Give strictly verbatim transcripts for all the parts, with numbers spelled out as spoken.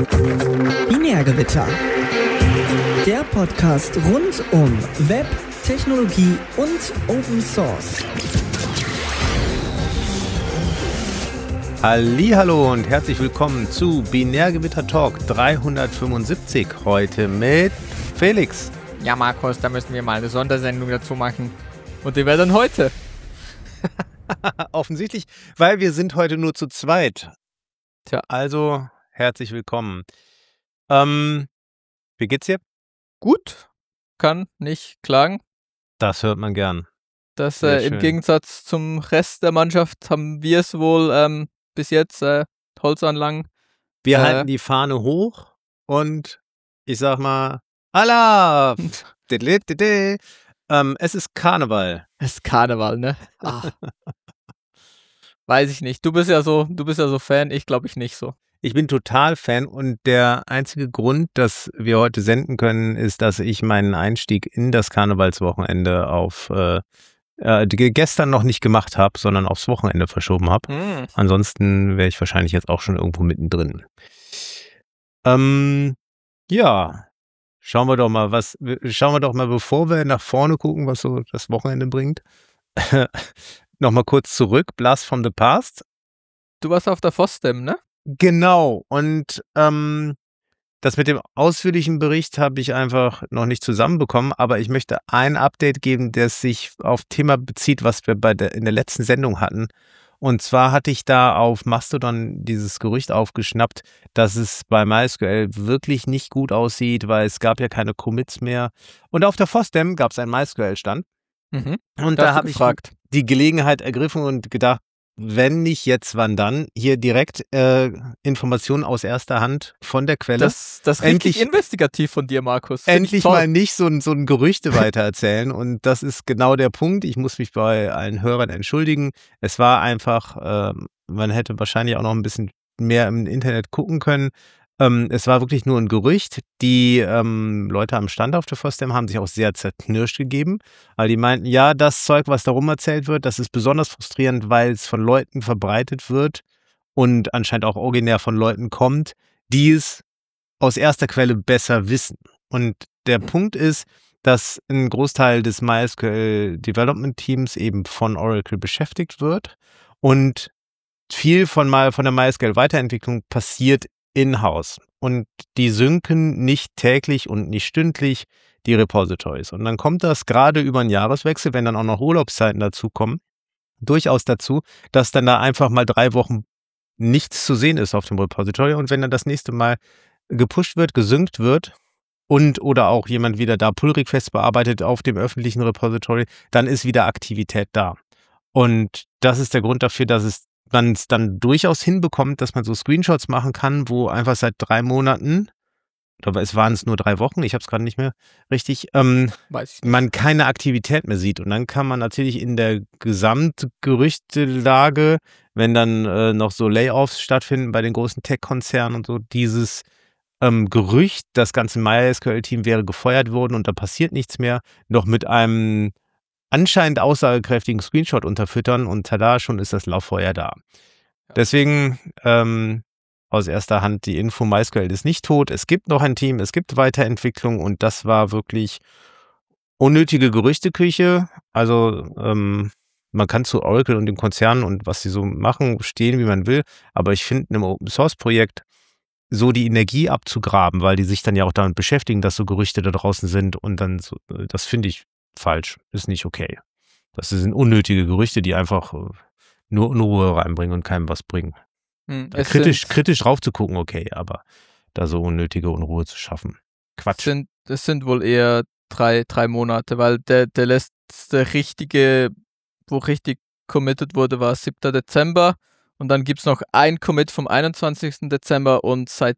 Binärgewitter. Der Podcast rund um Web, Technologie und Open Source. Hallihallo und herzlich willkommen zu Binärgewitter Talk dreihundertfünfundsiebzig. Heute mit Felix. Ja, Markus, da müssen wir mal eine Sondersendung dazu machen. Und die wäre dann heute. Offensichtlich, weil wir sind heute nur zu zweit. Tja. Also, herzlich willkommen. Ähm, wie geht's dir? Gut, kann nicht klagen. Das hört man gern. Das Sehr äh, im schön. Gegensatz zum Rest der Mannschaft haben wir es wohl ähm, bis jetzt äh, Holzanlagen. Wir Äh. halten die Fahne hoch und ich sag mal, Allah! Diddle-diddle. ähm, es ist Karneval. Es ist Karneval, ne? Ah. Weiß ich nicht. Du bist ja so, du bist ja so Fan, ich glaube ich nicht so. Ich bin total Fan und der einzige Grund, dass wir heute senden können, ist, dass ich meinen Einstieg in das Karnevalswochenende auf äh, äh, gestern noch nicht gemacht habe, sondern aufs Wochenende verschoben habe. Mm. Ansonsten wäre ich wahrscheinlich jetzt auch schon irgendwo mittendrin. Ähm, ja, schauen wir doch mal, was schauen wir doch mal, bevor wir nach vorne gucken, was so das Wochenende bringt. Nochmal kurz zurück, Blast from the Past. Du warst auf der FOSDEM, ne? Genau, und ähm, das mit dem ausführlichen Bericht habe ich einfach noch nicht zusammenbekommen, aber ich möchte ein Update geben, das sich auf Thema bezieht, was wir bei der, in der letzten Sendung hatten. Und zwar hatte ich da auf Mastodon dieses Gerücht aufgeschnappt, dass es bei MySQL wirklich nicht gut aussieht, weil es gab ja keine Commits mehr. Und auf der FOSDEM gab es einen MySQL-Stand. Mhm. Und Da da hast du habe ich gefragt. die Gelegenheit ergriffen und gedacht, wenn nicht jetzt, wann dann? Hier direkt äh, Informationen aus erster Hand von der Quelle. Das, das ist Endlich- richtig investigativ von dir, Markus. Find ich Endlich toll. mal nicht so ein, so ein Gerüchte weitererzählen. Und das ist genau der Punkt. Ich muss mich bei allen Hörern entschuldigen. Es war einfach, ähm, man hätte wahrscheinlich auch noch ein bisschen mehr im Internet gucken können. Ähm, es war wirklich nur ein Gerücht. Die ähm, Leute am Stand auf der FOSDEM haben sich auch sehr zerknirscht gegeben, weil die meinten, ja, das Zeug, was darum erzählt wird, das ist besonders frustrierend, weil es von Leuten verbreitet wird und anscheinend auch originär von Leuten kommt, die es aus erster Quelle besser wissen. Und der Punkt ist, dass ein Großteil des MySQL Development Teams eben von Oracle beschäftigt wird und viel von, mal von der MySQL Weiterentwicklung passiert in-house. Und die synken nicht täglich und nicht stündlich die Repositories. Und dann kommt das gerade über einen Jahreswechsel, wenn dann auch noch Urlaubszeiten dazukommen, durchaus dazu, dass dann da einfach mal drei Wochen nichts zu sehen ist auf dem Repository. Und wenn dann das nächste Mal gepusht wird, gesynkt wird und oder auch jemand wieder da Pull-Requests bearbeitet auf dem öffentlichen Repository, dann ist wieder Aktivität da. Und das ist der Grund dafür, dass es man es dann durchaus hinbekommt, dass man so Screenshots machen kann, wo einfach seit drei Monaten, aber es waren es nur drei Wochen, ich habe es gerade nicht mehr richtig, ähm, Weiß ich nicht. man keine Aktivität mehr sieht. Und dann kann man natürlich in der Gesamtgerüchtelage, wenn dann äh, noch so Layoffs stattfinden bei den großen Tech-Konzernen und so, dieses ähm, Gerücht, das ganze MySQL-Team wäre gefeuert worden und da passiert nichts mehr, noch mit einem anscheinend aussagekräftigen Screenshot unterfüttern und tada, schon ist das Lauffeuer da. Deswegen ähm, aus erster Hand die Info, MySQL ist nicht tot, es gibt noch ein Team, es gibt Weiterentwicklung und das war wirklich unnötige Gerüchteküche. Also ähm, man kann zu Oracle und dem Konzern und was sie so machen, stehen, wie man will, aber ich finde in einem Open-Source-Projekt so die Energie abzugraben, weil die sich dann ja auch damit beschäftigen, dass so Gerüchte da draußen sind und dann so, das finde ich falsch, ist nicht okay. Das sind unnötige Gerüchte, die einfach äh, nur Unruhe reinbringen und keinem was bringen. Hm, Da es kritisch, sind, kritisch raufzugucken, okay, aber da so unnötige Unruhe zu schaffen. es Quatsch. sind, es sind wohl eher drei, drei Monate, weil der, der letzte richtige, wo richtig committed wurde, war siebter Dezember und dann gibt es noch ein Commit vom einundzwanzigsten Dezember und seit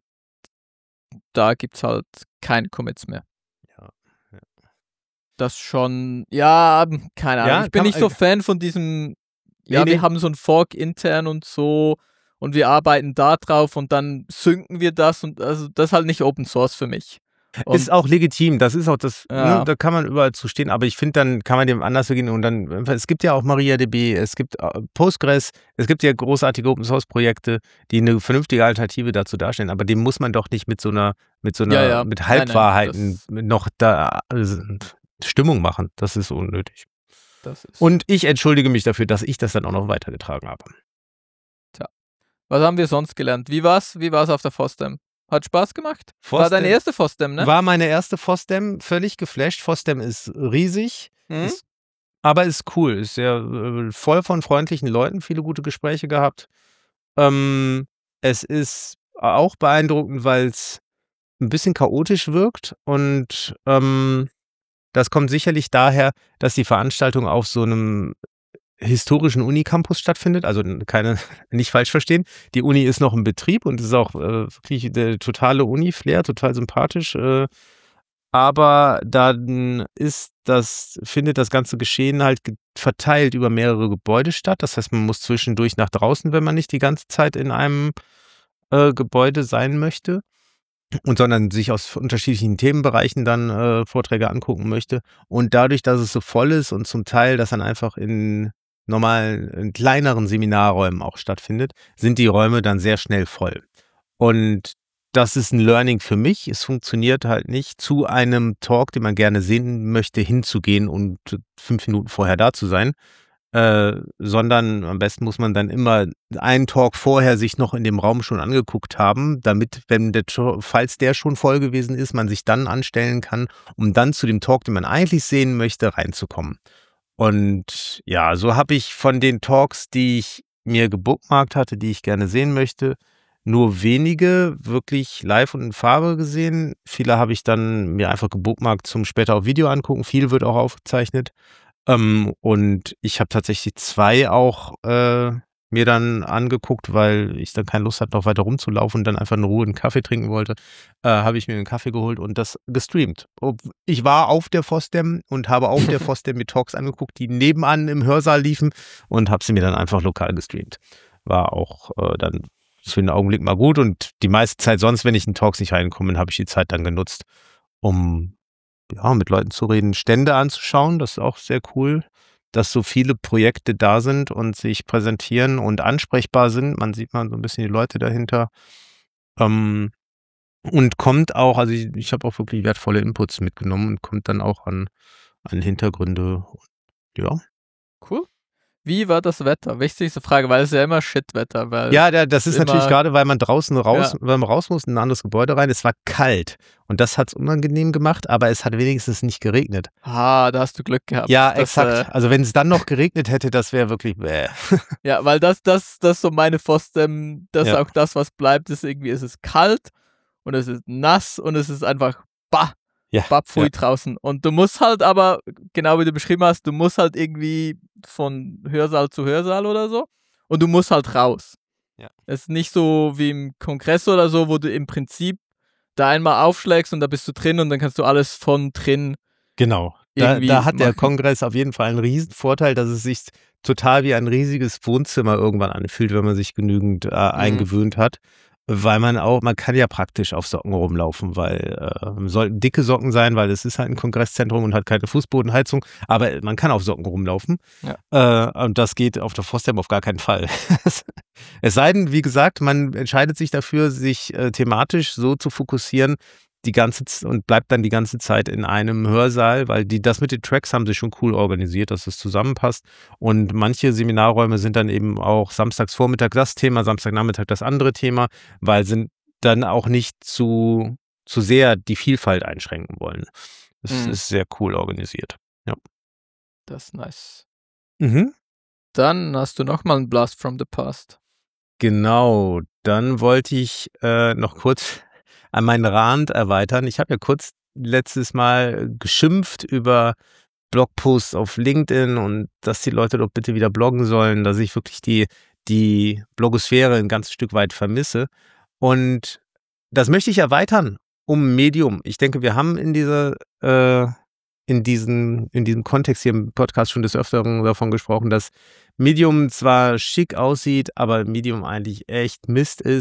da gibt es halt keine Commits mehr. Ja, ja. Das schon, ja, keine Ahnung. Ja, ich bin kann- nicht so Fan von diesem, ja, Nee, nee. wir haben so ein Fork intern und so und wir arbeiten da drauf und dann synken wir das und also das ist halt nicht Open Source für mich. Und Ist auch legitim, das ist auch das, Ja. ne, da kann man überall zu stehen, aber ich finde, dann kann man dem anders begehen und dann, es gibt ja auch MariaDB, es gibt äh, Postgres, es gibt ja großartige Open-Source-Projekte, die eine vernünftige Alternative dazu darstellen, aber dem muss man doch nicht mit so einer, mit so einer, Ja, ja. mit Nein, nein, Halbwahrheiten das- noch da äh, Stimmung machen, das ist unnötig. das ist. Und ich entschuldige mich dafür, dass ich das dann auch noch weitergetragen habe. Was haben wir sonst gelernt? Wie war's? Wie war's auf der FOSDEM? Hat Spaß gemacht? War FOSDEM deine erste FOSDEM, ne? War meine erste FOSDEM, völlig geflasht. FOSDEM ist riesig, Mhm. ist, aber ist cool, ist sehr äh, voll von freundlichen Leuten, viele gute Gespräche gehabt. Ähm, es ist auch beeindruckend, weil es ein bisschen chaotisch wirkt und ähm, das kommt sicherlich daher, dass die Veranstaltung auf so einem historischen Unicampus stattfindet, also keine, nicht falsch verstehen. Die Uni ist noch in Betrieb und ist auch äh, wirklich der totale Uni-Flair, total sympathisch. Äh, aber dann ist das, findet das ganze Geschehen halt ge- verteilt über mehrere Gebäude statt. Das heißt, man muss zwischendurch nach draußen, wenn man nicht die ganze Zeit in einem äh, Gebäude sein möchte. Und sondern sich aus unterschiedlichen Themenbereichen dann äh, Vorträge angucken möchte. Und dadurch, dass es so voll ist und zum Teil das dann einfach in normalen, in kleineren Seminarräumen auch stattfindet, sind die Räume dann sehr schnell voll. Und das ist ein Learning für mich. Es funktioniert halt nicht, zu einem Talk, den man gerne sehen möchte, hinzugehen und fünf Minuten vorher da zu sein. Äh, sondern am besten muss man dann immer einen Talk vorher sich noch in dem Raum schon angeguckt haben, damit, wenn der, To- falls der schon voll gewesen ist, man sich dann anstellen kann, um dann zu dem Talk, den man eigentlich sehen möchte, reinzukommen. Und ja, so habe ich von den Talks, die ich mir gebookmarkt hatte, die ich gerne sehen möchte, nur wenige wirklich live und in Farbe gesehen. Viele habe ich dann mir einfach gebookmarkt zum später auf Video angucken. Viel wird auch aufgezeichnet. Ähm, und ich habe tatsächlich zwei auch äh, mir dann angeguckt, weil ich dann keine Lust hatte, noch weiter rumzulaufen und dann einfach in Ruhe einen Kaffee trinken wollte. Äh, habe ich mir einen Kaffee geholt und das gestreamt. Ob- Ich war auf der FOSDEM und habe auf der FOSDEM mir Talks angeguckt, die nebenan im Hörsaal liefen und habe sie mir dann einfach lokal gestreamt. War auch äh, dann für den Augenblick mal gut und die meiste Zeit sonst, wenn ich in Talks nicht reinkomme, habe ich die Zeit dann genutzt, um ja, mit Leuten zu reden, Stände anzuschauen. Das ist auch sehr cool, dass so viele Projekte da sind und sich präsentieren und ansprechbar sind. Man sieht mal so ein bisschen die Leute dahinter. Ähm, und kommt auch, also ich, ich habe auch wirklich wertvolle Inputs mitgenommen und kommt dann auch an, an Hintergründe. Ja. Cool. Wie war das Wetter? Wichtigste Frage, weil es ja immer Shit-Wetter, weil Ja, da, das ist ist natürlich immer- gerade, weil man draußen raus, Ja. weil man raus muss in ein anderes Gebäude rein. Es war kalt und das hat es unangenehm gemacht, aber es hat wenigstens nicht geregnet. Ah, da hast du Glück gehabt. Ja, dass, exakt. Äh, Also wenn es dann noch geregnet hätte, das wäre wirklich bäh. ja, weil das, das, das ist so meine FOSDEM, das ist Ja. auch das, was bleibt, ist irgendwie, es ist kalt und es ist nass und es ist einfach bah, Ja, bah, pfui ja. draußen. Und du musst halt aber, genau wie du beschrieben hast, du musst halt irgendwie von Hörsaal zu Hörsaal oder so und du musst halt raus. Ja. Es ist nicht so wie im Kongress oder so, wo du im Prinzip da einmal aufschlägst und da bist du drin und dann kannst du alles von drin. Genau. Da, Irgendwie da hat der machen. Kongress auf jeden Fall einen riesen Vorteil, dass es sich total wie ein riesiges Wohnzimmer irgendwann anfühlt, wenn man sich genügend äh, eingewöhnt hat. Weil man auch, man kann ja praktisch auf Socken rumlaufen, weil äh, sollten dicke Socken sein, weil es ist halt ein Kongresszentrum und hat keine Fußbodenheizung, aber man kann auf Socken rumlaufen. Ja. Äh, und das geht auf der FOSDEM auf gar keinen Fall. Es sei denn, wie gesagt, man entscheidet sich dafür, sich äh, thematisch so zu fokussieren, die ganze Z- und bleibt dann die ganze Zeit in einem Hörsaal, weil die das mit den Tracks haben sie schon cool organisiert, dass es zusammenpasst. Und manche Seminarräume sind dann eben auch samstags Vormittag das Thema, Samstagnachmittag das andere Thema, weil sie dann auch nicht zu, zu sehr die Vielfalt einschränken wollen. Das Mhm. ist sehr cool organisiert. Das ist nice. Mhm. Dann hast du nochmal einen Blast from the Past. Genau, dann wollte ich äh, noch kurz an meinen Rand erweitern. Ich habe ja kurz letztes Mal geschimpft über Blogposts auf LinkedIn und dass die Leute doch bitte wieder bloggen sollen, dass ich wirklich die, die Blogosphäre ein ganzes Stück weit vermisse. Und das möchte ich erweitern um Medium. Ich denke, wir haben in dieser äh, in diesem, in diesem Kontext hier im Podcast schon des Öfteren davon gesprochen, dass Medium zwar schick aussieht, aber Medium eigentlich echt Mist ist,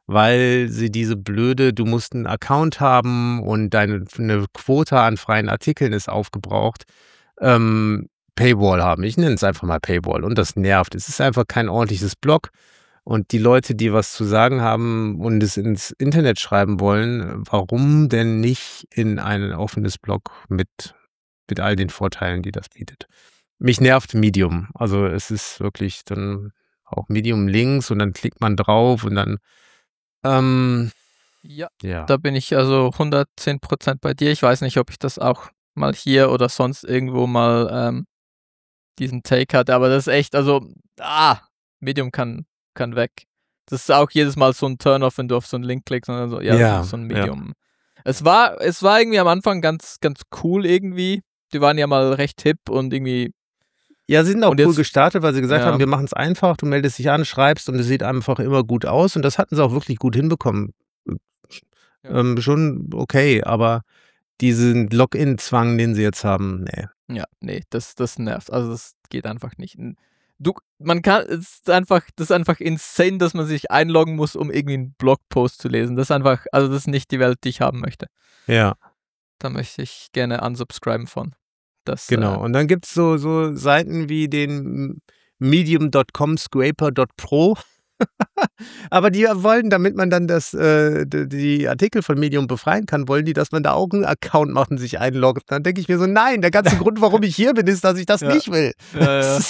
weil sie diese blöde, du musst einen Account haben und deine eine Quote an freien Artikeln ist aufgebraucht, ähm, Paywall haben. Ich nenne es einfach mal Paywall und das nervt. Es ist einfach kein ordentliches Blog und die Leute, die was zu sagen haben und es ins Internet schreiben wollen, warum denn nicht in ein offenes Blog mit, mit all den Vorteilen, die das bietet? Mich nervt Medium. Also es ist wirklich dann auch Medium links und dann klickt man drauf und dann ähm, Ja, ja. da bin ich also hundertzehn Prozent bei dir. Ich weiß nicht, ob ich das auch mal hier oder sonst irgendwo mal ähm, diesen Take hatte, aber das ist echt, also, ah, Medium kann, kann weg. Das ist auch jedes Mal so ein Turn-off, wenn du auf so einen Link klickst und dann so, ja, Ja, das ist so ein ja. Medium. Es war, es war irgendwie am Anfang ganz, ganz cool irgendwie. Die waren ja mal recht hip und irgendwie, Ja, sie sind auch Und cool jetzt- gestartet, weil sie gesagt ja. haben, wir machen es einfach, du meldest dich an, schreibst und es sieht einfach immer gut aus und das hatten sie auch wirklich gut hinbekommen. Ja. Ähm, schon okay, aber diesen Login-Zwang, den sie jetzt haben, nee. ja, nee, das, das nervt. Also das geht einfach nicht. Du, man kann, es ist einfach, das ist einfach insane, dass man sich einloggen muss, um irgendwie einen Blogpost zu lesen. Das ist einfach, also das ist nicht die Welt, die ich haben möchte. Ja, Da möchte ich gerne unsubscriben von. Das, genau. Äh, Und dann gibt es so, so Seiten wie den medium Punkt com scraper Punkt pro. Aber die wollen, damit man dann das, äh, d- die Artikel von Medium befreien kann, wollen die, dass man da auch einen Account macht und sich einloggt. Dann denke ich mir so, nein, der ganze Grund, warum ich hier bin, ist, dass ich das Ja. nicht will. Ja, ja.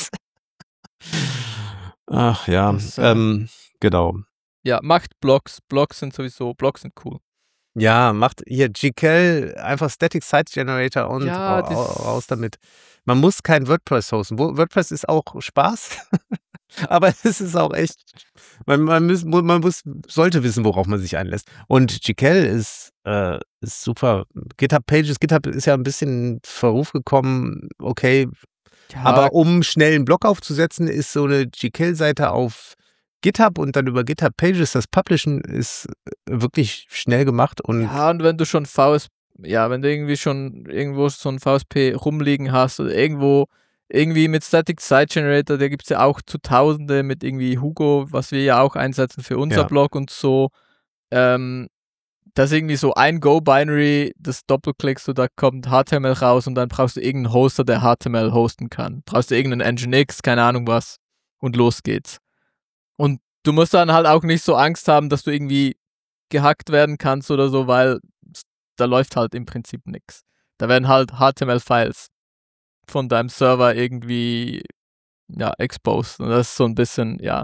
Ach ja, Das, äh, ähm, genau. ja, macht Blogs. Blogs sind sowieso, Blogs sind cool. Ja, macht hier G K L einfach Static Site Generator und Ja, ra- das- raus damit. Man muss kein WordPress hosten. Wo- WordPress ist auch Spaß, aber es ist auch echt, man, man, muss, man muss, sollte wissen, worauf man sich einlässt. Und G K L ist, äh, ist super. GitHub Pages, GitHub ist ja ein bisschen in Verruf gekommen, okay, Ja, aber um schnell einen Blog aufzusetzen, ist so eine G K L-Seite auf GitHub und dann über GitHub Pages das Publishen ist wirklich schnell gemacht und ja, und wenn du schon V S P, ja, wenn du irgendwie schon irgendwo so ein V S P rumliegen hast oder irgendwo, irgendwie mit Static Site Generator, da gibt es ja auch zu Tausende mit irgendwie Hugo, was wir ja auch einsetzen für unser Ja. Blog und so. Ähm, das ist irgendwie so ein Go-Binary, das doppelklickst du, da kommt H T M L raus und dann brauchst du irgendeinen Hoster, der H T M L hosten kann. Brauchst du irgendeinen Nginx, keine Ahnung was. Und los geht's. Und du musst dann halt auch nicht so Angst haben, dass du irgendwie gehackt werden kannst oder so, weil da läuft halt im Prinzip nichts. Da werden halt H T M L-Files von deinem Server irgendwie, ja, exposed. Und das ist so ein bisschen, ja.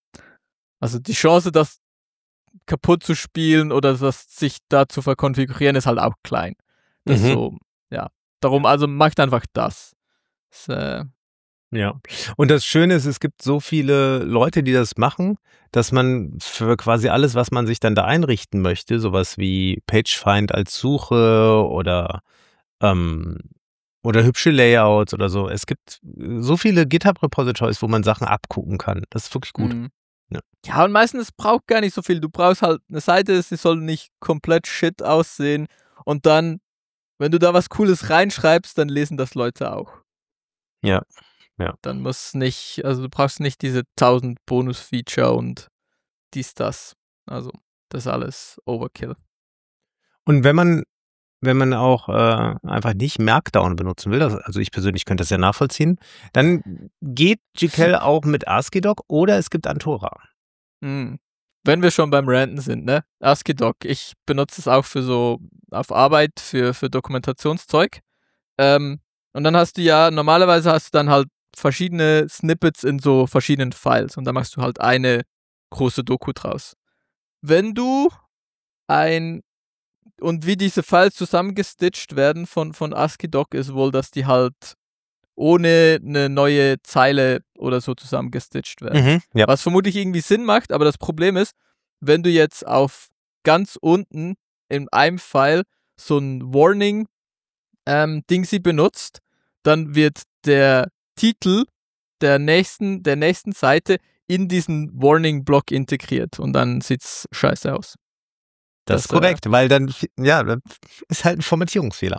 Also die Chance, das kaputt zu spielen oder das sich da zu verkonfigurieren, ist halt auch klein. Das ist Mhm. so, ja. Darum, also macht einfach das. das äh, Ja. Und das Schöne ist, es gibt so viele Leute, die das machen, dass man für quasi alles, was man sich dann da einrichten möchte, sowas wie PageFind als Suche oder, ähm, oder hübsche Layouts oder so. Es gibt so viele GitHub-Repositories, wo man Sachen abgucken kann. Das ist wirklich gut. Mhm. Ja. Ja, und meistens braucht gar nicht so viel. Du brauchst halt eine Seite, sie soll nicht komplett shit aussehen. Und dann, wenn du da was Cooles reinschreibst, dann lesen das Leute auch. Ja. Ja. Dann muss nicht, also du brauchst nicht diese tausend Bonus-Feature und dies, das. Also, das ist alles Overkill. Und wenn man, wenn man auch äh, einfach nicht Markdown benutzen will, das, also ich persönlich könnte das ja nachvollziehen, dann geht G K L auch mit ASCII-Doc oder es gibt Antora. Mhm. Wenn wir schon beim Ranten sind, ne? ASCII-Doc. Ich benutze es auch für so, auf Arbeit, für, für Dokumentationszeug. Ähm, und dann hast du ja, normalerweise hast du dann halt verschiedene Snippets in so verschiedenen Files und da machst du halt eine große Doku draus. Wenn du ein, und wie diese Files zusammengestitcht werden von, von ASCII-Doc ist wohl, dass die halt ohne eine neue Zeile oder so zusammengestitcht werden. Mhm. Ja. Was vermutlich irgendwie Sinn macht, aber das Problem ist, wenn du jetzt auf ganz unten in einem File so ein Warning ähm, Ding sie benutzt, dann wird der Titel der nächsten, der nächsten Seite in diesen Warning-Block integriert und dann sieht's scheiße aus. Das ist Das, äh, korrekt, weil dann, ja, das ist halt ein Formatierungsfehler.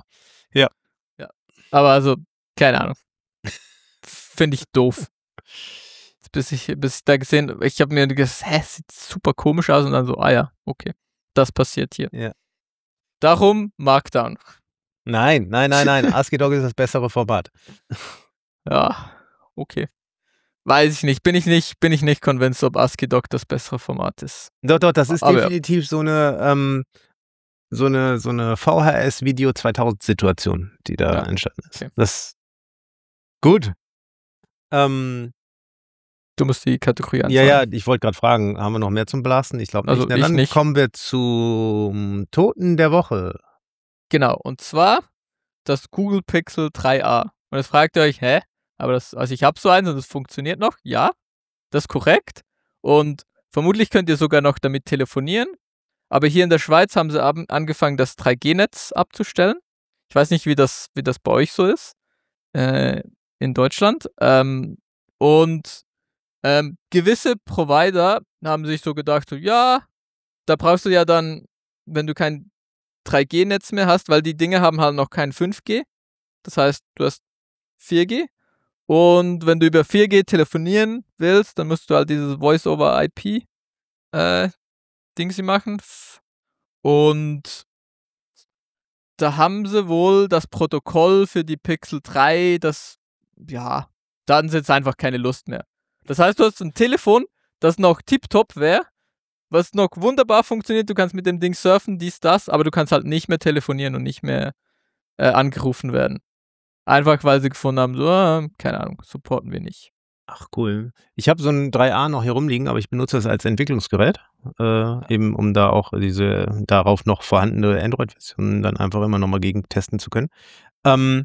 Aber also, keine Ahnung. Finde ich doof. bis ich, bis ich da gesehen, ich habe mir gedacht, hä, sieht super komisch aus und dann so, ah ja, okay, das passiert hier. Ja. Darum Markdown. Nein, nein, nein, nein. ASCII-Doc ist das bessere Format. Ja, okay. Weiß ich nicht. Bin ich nicht, bin ich nicht convinced, ob ASCII-Doc das bessere Format ist. Doch, doch, das ist Aber definitiv ja. so eine, ähm, so eine, so eine V H S-Video zweitausend-Situation, die da ja. entstanden ist. Okay. Das gut. Ähm, du musst die Kategorie anfangen. Ja, ja, ich wollte gerade fragen, haben wir noch mehr zum Blasten? Ich glaube nicht. Also Na, ich dann nicht. kommen wir zum Toten der Woche. Genau, und zwar das Google Pixel drei a. Und jetzt fragt ihr euch, hä? Aber das, also ich habe so eins und das funktioniert noch. Ja, das ist korrekt. Und vermutlich könnt ihr sogar noch damit telefonieren. Aber hier in der Schweiz haben sie ab, angefangen, das drei G Netz abzustellen. Ich weiß nicht, wie das, wie das bei euch so ist. Äh, in Deutschland. Ähm, und ähm, gewisse Provider haben sich so gedacht, so, ja, da brauchst du ja dann, wenn du kein drei G Netz mehr hast, weil die Dinge haben halt noch kein fünf G. Das heißt, du hast vier G. Und wenn du über vier G telefonieren willst, dann musst du halt dieses Voice-over-I P äh, Dingsy machen. Und da haben sie wohl das Protokoll für die Pixel drei, das, ja, da hatten sie jetzt einfach keine Lust mehr. Das heißt, du hast ein Telefon, das noch tipptopp wäre, was noch wunderbar funktioniert, du kannst mit dem Ding surfen, dies, das, aber du kannst halt nicht mehr telefonieren und nicht mehr äh, angerufen werden. Einfach, weil sie gefunden haben, so, äh, keine Ahnung, supporten wir nicht. Ach, cool. Ich habe so ein drei a noch hier rumliegen, aber ich benutze das als Entwicklungsgerät, äh, eben um da auch diese darauf noch vorhandene Android-Version dann einfach immer nochmal gegen testen zu können. Ähm,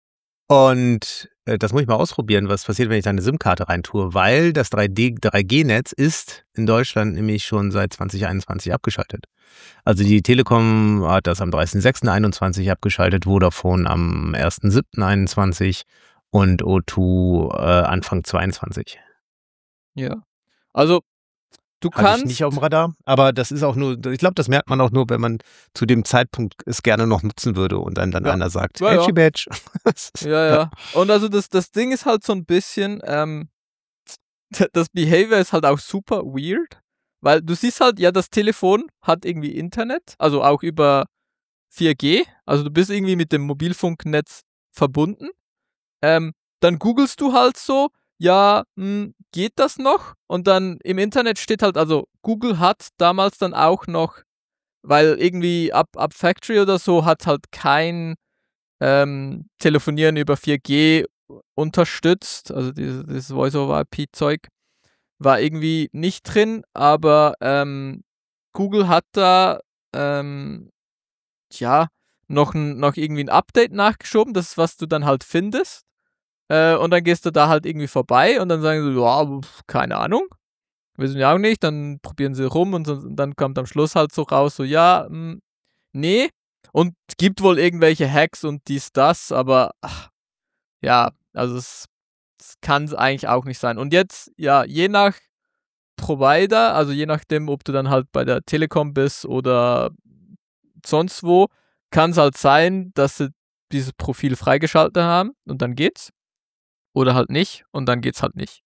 und äh, das muss ich mal ausprobieren, was passiert, wenn ich da eine SIM-Karte reintue, weil das drei G Netz ist in Deutschland nämlich schon seit zwanzig einundzwanzig abgeschaltet. Also die Telekom hat das am dreißigsten sechsten einundzwanzig abgeschaltet, Vodafone am ersten siebten einundzwanzig und O zwei äh, Anfang zweiundzwanzig. Ja, also du Hatte kannst... ich nicht auf dem Radar, aber das ist auch nur, ich glaube, das merkt man auch nur, wenn man zu dem Zeitpunkt es gerne noch nutzen würde und dann, dann Ja. einer sagt, Ja, ja. Edgy Badge. Ja, ja. Und also das, das Ding ist halt so ein bisschen, ähm, das Behavior ist halt auch super weird, weil du siehst halt, ja, das Telefon hat irgendwie Internet, also auch über vier G, also du bist irgendwie mit dem Mobilfunknetz verbunden. Ähm, dann googelst du halt so, ja, mh, geht das noch? Und dann im Internet steht halt, also Google hat damals dann auch noch, weil irgendwie ab, ab Factory oder so hat halt kein ähm, Telefonieren über vier G unterstützt, also dieses, dieses Voice-over-I P-Zeug war irgendwie nicht drin, aber ähm, Google hat da ähm, ja noch, ein, noch irgendwie ein Update nachgeschoben, das ist, was du dann halt findest. Äh, und dann gehst du da halt irgendwie vorbei und dann sagen sie, ja, pf, keine Ahnung, wissen wir auch nicht, dann probieren sie rum und, so, und dann kommt am Schluss halt so raus, so, ja, mh, nee, und es gibt wohl irgendwelche Hacks und dies, das, aber ach, ja, also es, es kann es eigentlich auch nicht sein. Und jetzt, ja, je nach Provider, also je nachdem, ob du dann halt bei der Telekom bist oder sonst wo, kann es halt sein, dass sie dieses Profil freigeschaltet haben und dann geht's. Oder halt nicht und dann geht's halt nicht.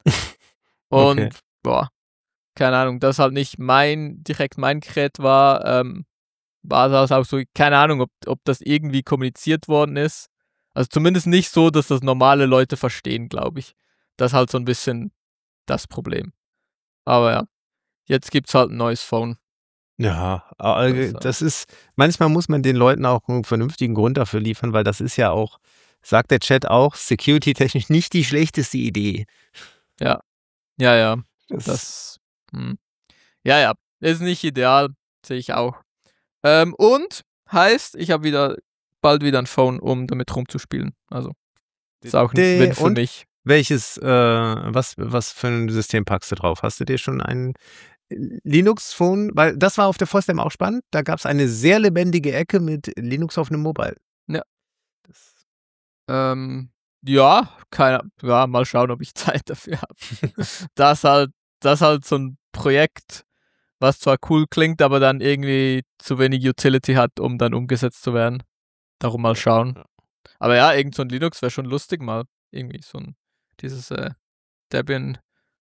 Und, Okay. boah, keine Ahnung, das halt nicht mein, direkt mein Gerät war, ähm, war das auch so, keine Ahnung, ob, ob das irgendwie kommuniziert worden ist. Also zumindest nicht so, dass das normale Leute verstehen, glaube ich. Das ist halt so ein bisschen das Problem. Aber ja, jetzt gibt's halt ein neues Phone. Ja, äh, Das, das ist, manchmal muss man den Leuten auch einen vernünftigen Grund dafür liefern, weil das ist ja auch, sagt der Chat auch, security-technisch nicht die schlechteste Idee. Ja, ja, ja, Das, das, hm. ja, ja, ist nicht ideal, sehe ich auch. Ähm, und heißt, ich habe wieder bald wieder ein Phone, um damit rumzuspielen. Also ist auch ein Dä- Win für und? mich. welches, äh, was, was für ein System packst du drauf? Hast du dir schon ein Linux-Phone? Weil das war auf der FOSDEM auch spannend. Da gab es eine sehr lebendige Ecke mit Linux auf einem Mobile. Ja. Das, Ähm, ja, keine, ja, mal schauen, ob ich Zeit dafür habe. das halt, das halt so ein Projekt, was zwar cool klingt, aber dann irgendwie zu wenig Utility hat, um dann umgesetzt zu werden. Darum mal schauen. Aber ja, irgend so ein Linux wäre schon lustig mal. Irgendwie so ein, dieses äh, Debian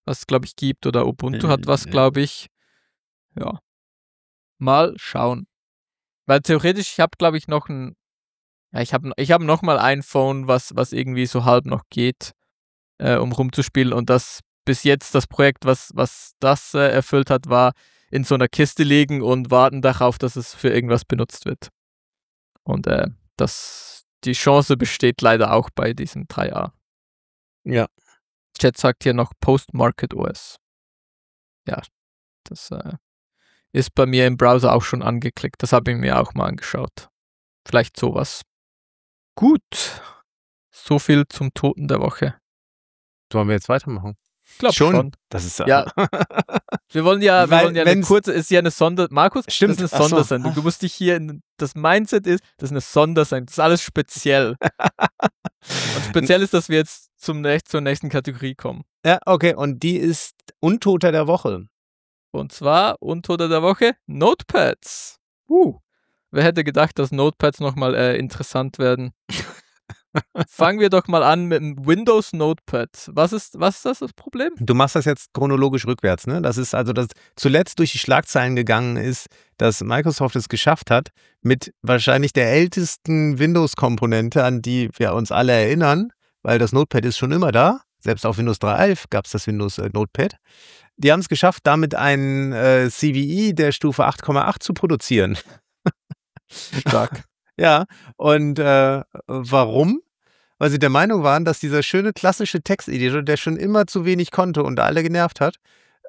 was es, glaube ich, gibt. Oder Ubuntu hat was, glaube ich. Ja. Mal schauen. Weil theoretisch, ich habe, glaube ich, noch ein, ja, ich habe ich hab noch mal ein Phone, was, was irgendwie so halb noch geht, äh, um rumzuspielen. Und das bis jetzt das Projekt, was, was das äh, erfüllt hat, war in so einer Kiste liegen und warten darauf, dass es für irgendwas benutzt wird. Und äh, das, die Chance besteht leider auch bei diesem drei a. Ja. Chat sagt hier noch Post-Market O S. Ja, das äh, ist bei mir im Browser auch schon angeklickt. Das habe ich mir auch mal angeschaut. Vielleicht sowas. Gut. So viel zum Toten der Woche. Sollen wir jetzt weitermachen? Ich glaube schon. schon. Das ist ja. Wir wollen ja, wir wollen ja eine kurze, ist ja eine Sonder, Markus, stimmt. Das ist eine Sondersendung. So. Du musst dich hier, in, das Mindset ist, das ist eine Sondersendung. Das ist alles speziell. Und speziell ist, dass wir jetzt zum nächsten, zur nächsten Kategorie kommen. Ja, okay. Und die ist Untoter der Woche. Und zwar Untoter der Woche, Notepads. Uh. Wer hätte gedacht, dass Notepads nochmal äh, interessant werden? Fangen wir doch mal an mit dem Windows Notepad. Was ist, was ist das, das Problem? Du machst das jetzt chronologisch rückwärts, ne? Das ist also, dass zuletzt durch die Schlagzeilen gegangen ist, dass Microsoft es geschafft hat, mit wahrscheinlich der ältesten Windows-Komponente, an die wir uns alle erinnern, weil das Notepad ist schon immer da, selbst auf Windows drei Punkt elf gab es das Windows äh, Notepad. Die haben es geschafft, damit einen äh, C V E der Stufe acht Komma acht zu produzieren. Stark. Ja, und äh, warum? Weil sie der Meinung waren, dass dieser schöne klassische Texteditor, der schon immer zu wenig konnte und alle genervt hat,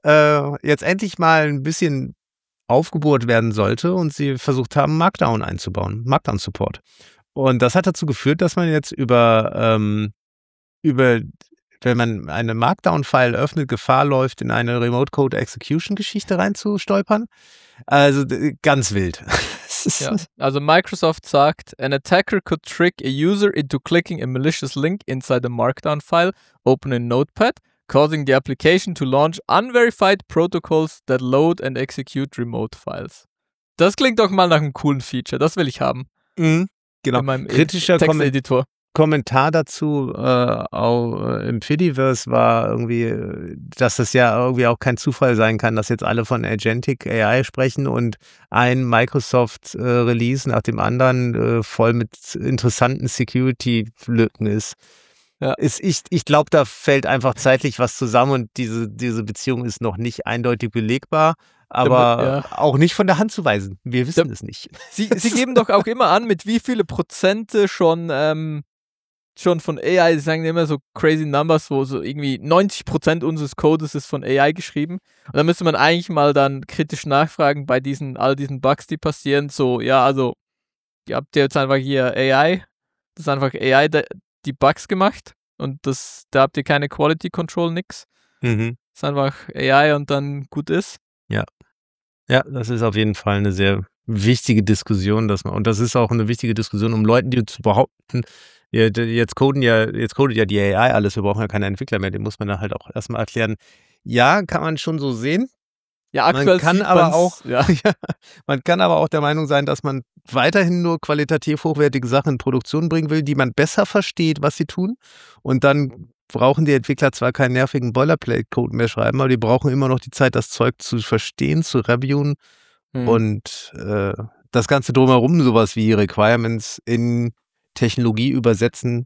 äh, jetzt endlich mal ein bisschen aufgebohrt werden sollte und sie versucht haben, Markdown einzubauen, Markdown-Support. Und das hat dazu geführt, dass man jetzt über, ähm, über wenn man eine Markdown-File öffnet, Gefahr läuft, in eine Remote-Code-Execution-Geschichte reinzustolpern. Also ganz wild. Ja. Also Microsoft sagt, an attacker could trick a user into clicking a malicious link inside a Markdown file, open in Notepad, causing the application to launch unverified protocols that load and execute remote files. Das klingt doch mal nach einem coolen Feature. Das will ich haben. Mhm, genau. In meinem Kritischer Texteditor. Kommentar dazu äh, auch, äh, im Fediverse war irgendwie, dass das ja irgendwie auch kein Zufall sein kann, dass jetzt alle von Agentic A I sprechen und ein Microsoft-Release äh, nach dem anderen äh, voll mit interessanten Security-Lücken ist. Ja. ist ich ich glaube, da fällt einfach zeitlich was zusammen und diese, diese Beziehung ist noch nicht eindeutig belegbar. Aber ja. auch nicht von der Hand zu weisen. Wir wissen ja. es nicht. Sie, Sie geben doch auch immer an, mit wie viele Prozente schon, ähm, schon von A I, sie sagen immer so crazy numbers, wo so irgendwie neunzig Prozent unseres Codes ist von A I geschrieben. Und da müsste man eigentlich mal dann kritisch nachfragen bei diesen, all diesen Bugs, die passieren. So, ja, also, ihr habt jetzt einfach hier A I, das ist einfach A I, die Bugs gemacht und das, da habt ihr keine Quality Control, nix. Mhm. Das ist einfach A I und dann gut ist. Ja. Ja, das ist auf jeden Fall eine sehr wichtige Diskussion, dass man, und das ist auch eine wichtige Diskussion, um Leuten, die zu behaupten, jetzt coden ja, jetzt codet ja die A I alles, wir brauchen ja keine Entwickler mehr, den muss man dann halt auch erstmal erklären. Ja, kann man schon so sehen. Ja, aktuell man kann aber auch, ja. ja, man kann aber auch der Meinung sein, dass man weiterhin nur qualitativ hochwertige Sachen in Produktion bringen will, die man besser versteht, was sie tun. Und dann brauchen die Entwickler zwar keinen nervigen Boilerplate-Code mehr schreiben, aber die brauchen immer noch die Zeit, das Zeug zu verstehen, zu reviewen hm. und äh, das Ganze drumherum, sowas wie Requirements in Technologie übersetzen,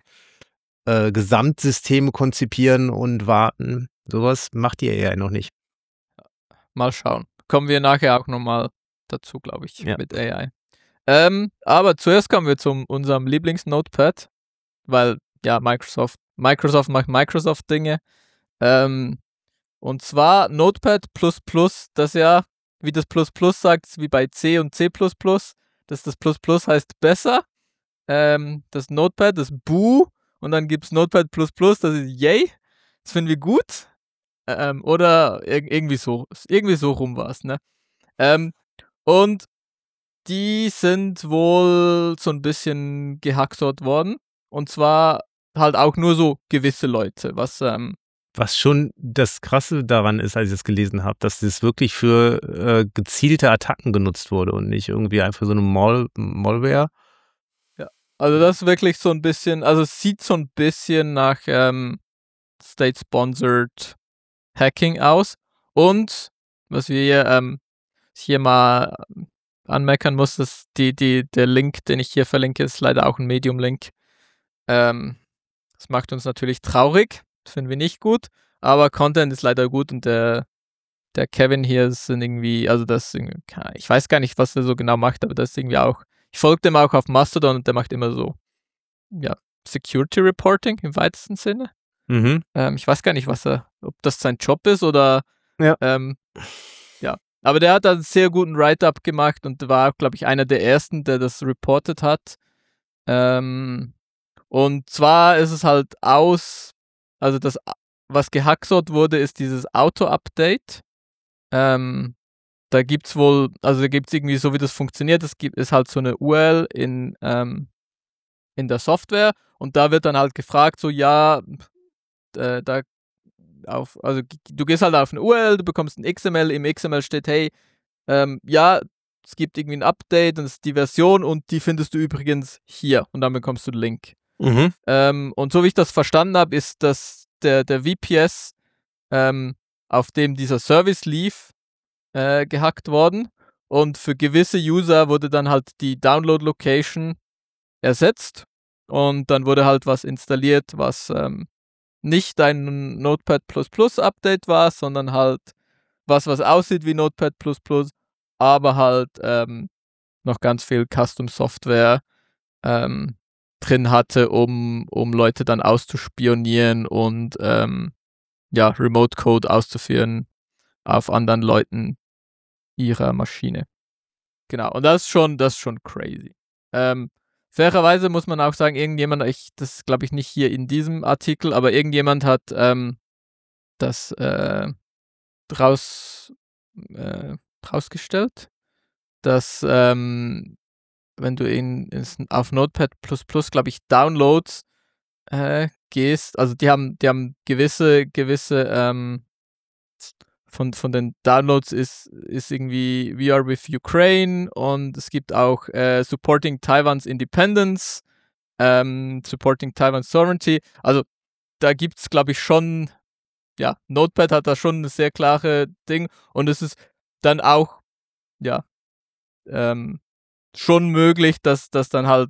äh, Gesamtsysteme konzipieren und warten. Sowas macht die A I noch nicht. Mal schauen. Kommen wir nachher auch nochmal dazu, glaube ich, ja. mit A I. Ähm, aber zuerst kommen wir zu unserem Lieblings-Notepad, weil ja, Microsoft Microsoft macht Microsoft-Dinge. Ähm, und zwar Notepad plus plus, das ja, wie das Plus Plus sagt, wie bei C und C plus plus. Das, das Plus Plus heißt besser. Ähm, das Notepad, das Boo. Und dann gibt es Notepad plus plus, das ist Yay. Das finden wir gut. Ähm, oder ir- irgendwie so. Irgendwie so rum war es, ne? Ähm, und die sind wohl so ein bisschen gehacksort worden. Und zwar halt auch nur so gewisse Leute, was ähm, was schon das Krasse daran ist, als ich das gelesen habe, dass das wirklich für äh, gezielte Attacken genutzt wurde und nicht irgendwie einfach so eine Mal- Malware. Ja, also das ist wirklich so ein bisschen, also es sieht so ein bisschen nach ähm, State-Sponsored Hacking aus. Und was wir hier, ähm, hier mal anmerken muss, dass die, die, der Link, den ich hier verlinke, ist leider auch ein Medium-Link. Ähm, das macht uns natürlich traurig, das finden wir nicht gut, aber Content ist leider gut und der, der Kevin hier ist irgendwie, also das, ich weiß gar nicht, was er so genau macht, aber das ist irgendwie auch, ich folge dem auch auf Mastodon und der macht immer so, ja, Security Reporting im weitesten Sinne. Mhm. Ähm, ich weiß gar nicht, was er, ob das sein Job ist oder, ja. Ähm, ja. Aber der hat da einen sehr guten Write-up gemacht und war, glaube ich, einer der ersten, der das reported hat. Ähm, und zwar ist es halt aus, also das, was gehacksort wurde, ist dieses Auto-Update. Ähm, da gibt's wohl, also da gibt's irgendwie, so wie das funktioniert, es gibt, ist halt so eine U R L in, ähm, in der Software und da wird dann halt gefragt, so, ja, äh, da auf, also du gehst halt auf eine U R L, du bekommst ein X M L, im X M L steht, hey, ähm, ja, es gibt irgendwie ein Update und es ist die Version und die findest du übrigens hier und dann bekommst du den Link. Mhm. Ähm, und so wie ich das verstanden habe, ist das der, der V P S, ähm, auf dem dieser Service lief, äh, gehackt worden und für gewisse User wurde dann halt die Download-Location ersetzt und dann wurde halt was installiert, was ähm, nicht ein Notepad plus plus Update war, sondern halt was, was aussieht wie Notepad plus plus, aber halt ähm, noch ganz viel Custom Software ähm, drin hatte, um, um Leute dann auszuspionieren und ähm, ja, Remote Code auszuführen auf anderen Leuten ihrer Maschine. Genau, und das ist schon, das ist schon crazy. Ähm, fairerweise muss man auch sagen, irgendjemand, ich, das glaube ich nicht hier in diesem Artikel, aber irgendjemand hat ähm, das äh, draus, äh, rausgestellt, dass ähm, wenn du in, in, auf Notepad plus plus, glaube ich, Downloads äh, gehst, also die haben, die haben gewisse, gewisse ähm, von, von den Downloads ist, ist irgendwie We Are With Ukraine und es gibt auch äh, Supporting Taiwan's Independence, ähm, Supporting Taiwan's Sovereignty. Also da gibt es, glaube ich, schon, ja, Notepad hat da schon eine sehr klare Ding und es ist dann auch, ja, ähm, schon möglich, dass, dass dann halt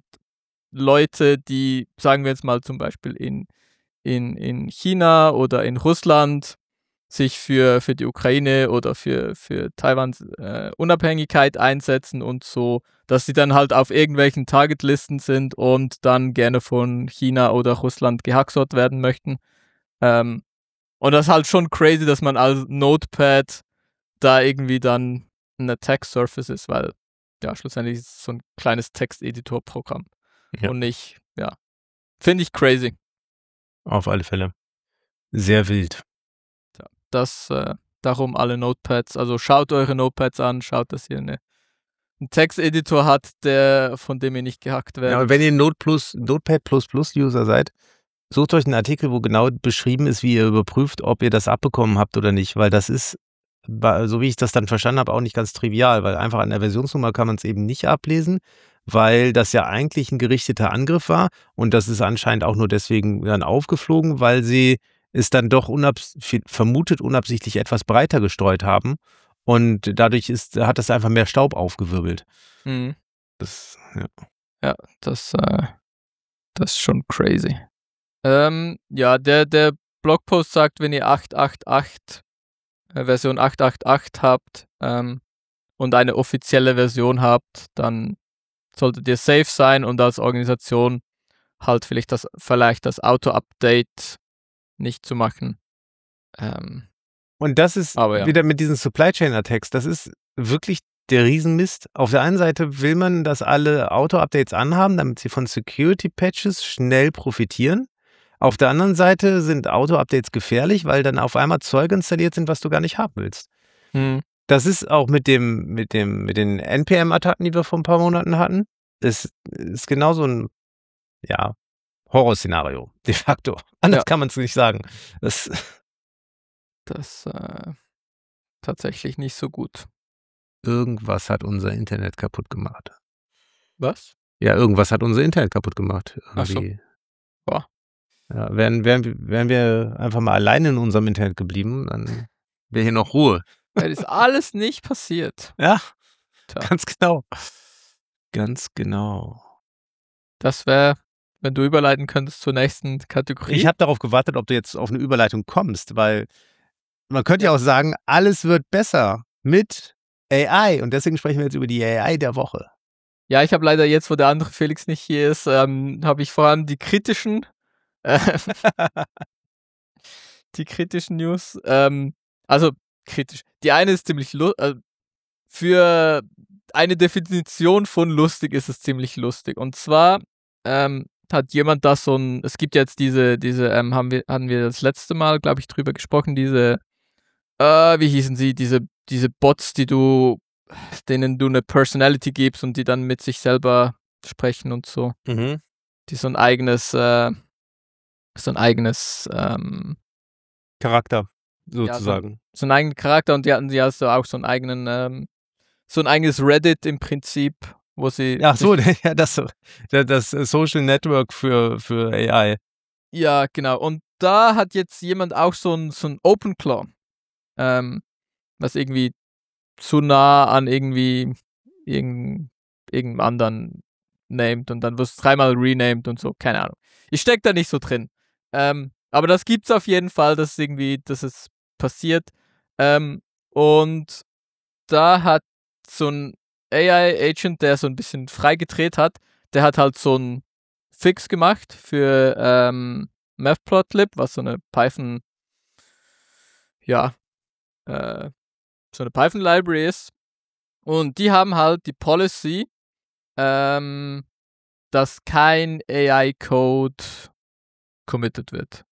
Leute, die, sagen wir jetzt mal zum Beispiel in, in, in China oder in Russland, sich für, für die Ukraine oder für, für Taiwans äh, Unabhängigkeit einsetzen und so, dass sie dann halt auf irgendwelchen Targetlisten sind und dann gerne von China oder Russland gehacksort werden möchten. Ähm, und das ist halt schon crazy, dass man als Notepad da irgendwie dann ein Attack Surface ist, weil ja, schlussendlich ist es so ein kleines Texteditor-Programm. Ja. Und nicht, ja, finde ich crazy. Auf alle Fälle. Sehr wild. Ja, das, äh, darum alle Notepads, also schaut eure Notepads an, schaut, dass ihr eine, einen Texteditor habt, der, von dem ihr nicht gehackt werdet. Ja, und wenn ihr Note plus, Notepad plus plus User seid, sucht euch einen Artikel, wo genau beschrieben ist, wie ihr überprüft, ob ihr das abbekommen habt oder nicht, weil das ist, so wie ich das dann verstanden habe, auch nicht ganz trivial, weil einfach an der Versionsnummer kann man es eben nicht ablesen, weil das ja eigentlich ein gerichteter Angriff war und das ist anscheinend auch nur deswegen dann aufgeflogen, weil sie es dann doch unabs- vermutet unabsichtlich etwas breiter gestreut haben und dadurch ist, hat das einfach mehr Staub aufgewirbelt. Mhm. Das, ja. ja, das, äh, das ist schon crazy. Ähm, ja, der, der Blogpost sagt, wenn ihr acht acht acht, äh, Version acht acht acht habt ähm, und eine offizielle Version habt, dann solltet ihr safe sein und als Organisation halt vielleicht das, vielleicht das Auto-Update nicht zu machen. Ähm, und das ist aber ja. wieder mit diesen Supply Chain Attacks, das ist wirklich der Riesenmist. Auf der einen Seite will man, dass alle Auto-Updates anhaben, damit sie von Security-Patches schnell profitieren. Auf der anderen Seite sind Auto-Updates gefährlich, weil dann auf einmal Zeug installiert sind, was du gar nicht haben willst. Hm. Das ist auch mit dem, mit dem, mit den N P M-Attacken, die wir vor ein paar Monaten hatten, ist, ist genauso ein, ja, Horrorszenario, de facto. Anders ja. kann man es nicht sagen. Das, das äh, tatsächlich nicht so gut. Irgendwas hat unser Internet kaputt gemacht. Was? Ja, irgendwas hat unser Internet kaputt gemacht. Irgendwie. Ach so. Boah. Ja, wären, wären, wären wir einfach mal alleine in unserem Internet geblieben, dann wäre hier noch Ruhe. Weil ist alles nicht passiert. Ja, Tja. ganz genau. Ganz genau. Das wäre, wenn du überleiten könntest zur nächsten Kategorie. Ich habe darauf gewartet, ob du jetzt auf eine Überleitung kommst, weil man könnte ja, ja auch sagen, alles wird besser mit A I und deswegen sprechen wir jetzt über die A I der Woche. Ja, ich habe leider jetzt, wo der andere Felix nicht hier ist, ähm, habe ich vor allem die kritischen äh, die kritischen News. Ähm, also kritisch. Die eine ist ziemlich lustig. Äh, für eine Definition von lustig ist es ziemlich lustig. Und zwar ähm, hat jemand da so ein, es gibt jetzt diese, diese, ähm, haben wir, hatten wir das letzte Mal, glaube ich, drüber gesprochen, diese, äh, wie hießen sie, diese, diese Bots, die du, denen du eine Personality gibst und die dann mit sich selber sprechen und so. Mhm. Die so ein eigenes, äh, so ein eigenes ähm, Charakter, sozusagen. Ja, so, so einen eigenen Charakter und die hatten ja so auch so einen eigenen, ähm, so ein eigenes Reddit im Prinzip, wo sie. Ach so, ja, das, das Social Network für, für A I. Ja, genau. Und da hat jetzt jemand auch so ein, so ein OpenClaw, ähm, was irgendwie zu nah an irgendwie irgendeinem irgendeinem anderen named und dann wird es dreimal renamed und so, keine Ahnung. Ich stecke da nicht so drin. Ähm, aber das gibt's auf jeden Fall, dass irgendwie, dass es passiert. Ähm, und da hat so ein A I-Agent, der so ein bisschen freigedreht hat, der hat halt so ein Fix gemacht für ähm, Matplotlib, was so eine Python, ja, äh, so eine Python-Library ist. Und die haben halt die Policy, ähm, dass kein A I-Code committed wird.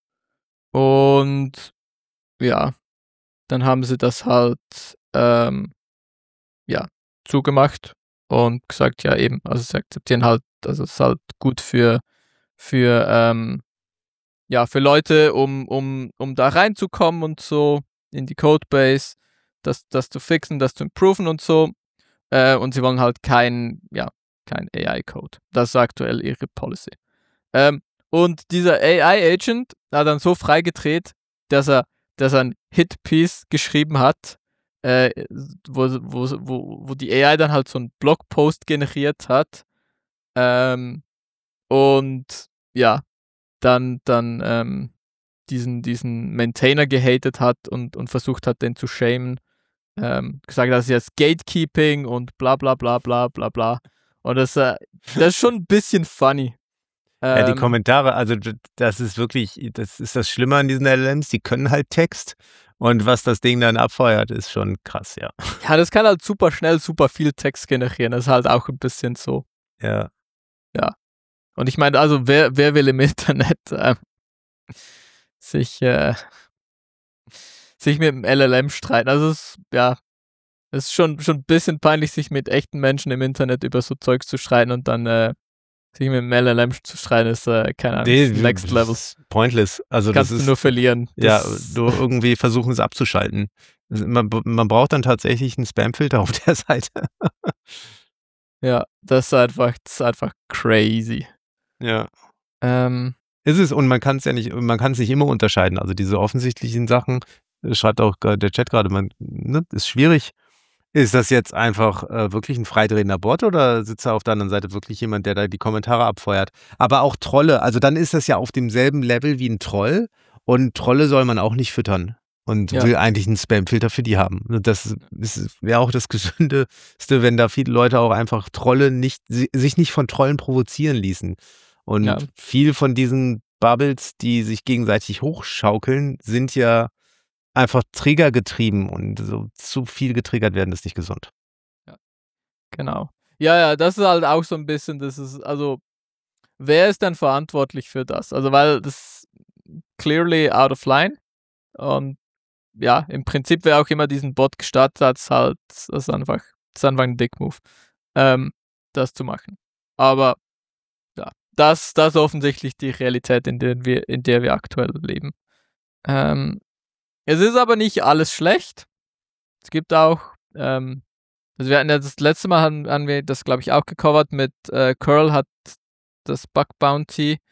Und ja, dann haben sie das halt ähm, ja, zugemacht und gesagt, ja eben, also sie akzeptieren halt, also es ist halt gut für für ähm, ja, für Leute, um, um, um da reinzukommen und so in die Codebase, das, das zu fixen, das zu improven und so. Äh, und sie wollen halt kein, ja, kein A I-Code. Das ist aktuell ihre Policy. Ähm, und dieser A I-Agent hat dann so freigedreht, dass er, dass er ein Hit-Piece geschrieben hat, äh, wo, wo, wo, wo die A I dann halt so einen Blogpost generiert hat. Ähm, und ja, dann, dann ähm, diesen, diesen Maintainer gehatet hat und, und versucht hat, den zu shamen. Ähm, gesagt, das ist jetzt Gatekeeping und bla bla bla bla bla bla. Und das, äh, das ist schon ein bisschen funny. Ja, Ähm, die Kommentare, also das ist wirklich, das ist das Schlimme an diesen L L Ms, die können halt Text und was das Ding dann abfeuert, ist schon krass, ja. Ja, das kann halt super schnell super viel Text generieren. Das ist halt auch ein bisschen so. Ja. Ja. Und ich meine, also wer, wer will im Internet äh, sich, äh, sich mit dem L L M streiten? Also es ist, ja, es ist schon, schon ein bisschen peinlich, sich mit echten Menschen im Internet über so Zeugs zu streiten und dann äh, sich mit dem L L M zu streiten, ist, äh, keine Ahnung, Nee, next level. Pointless. Also Kannst das ist, du nur verlieren. Ja, Das, nur irgendwie versuchen es abzuschalten. Man, man braucht dann tatsächlich einen Spamfilter auf der Seite. ja, das ist einfach, das ist einfach crazy. Ja. Ähm, Ist es, und man kann es ja nicht, man kann es nicht immer unterscheiden. Also diese offensichtlichen Sachen, schreibt auch der Chat gerade, man, ne, ist schwierig. Ist das jetzt einfach äh, wirklich ein freidrehender Bot oder sitzt da auf der anderen Seite wirklich jemand, der da die Kommentare abfeuert? Aber auch Trolle, also dann ist das ja auf demselben Level wie ein Troll und Trolle soll man auch nicht füttern und Ja. will eigentlich einen Spamfilter für die haben. Das wäre auch das Gesündeste, wenn da viele Leute auch einfach Trolle nicht, sich nicht von Trollen provozieren ließen. Und Ja. viel von diesen Bubbles, die sich gegenseitig hochschaukeln, sind ja einfach triggergetrieben und so zu viel getriggert werden, ist nicht gesund. Ja, genau. Ja, ja, das ist halt auch so ein bisschen, das ist, also, wer ist denn verantwortlich für das? Also, weil das clearly out of line und ja, im Prinzip, wer auch immer diesen Bot gestartet hat, ist halt, das ist einfach, das ist einfach ein Dick-Move, ähm, das zu machen. Aber ja, das, das ist offensichtlich die Realität, in der wir, in der wir aktuell leben. Ähm, es ist aber nicht alles schlecht. Es gibt auch, ähm, also wir hatten ja das letzte Mal, haben, haben wir das, glaube ich, auch gecovert mit äh, Curl hat das Bug Bounty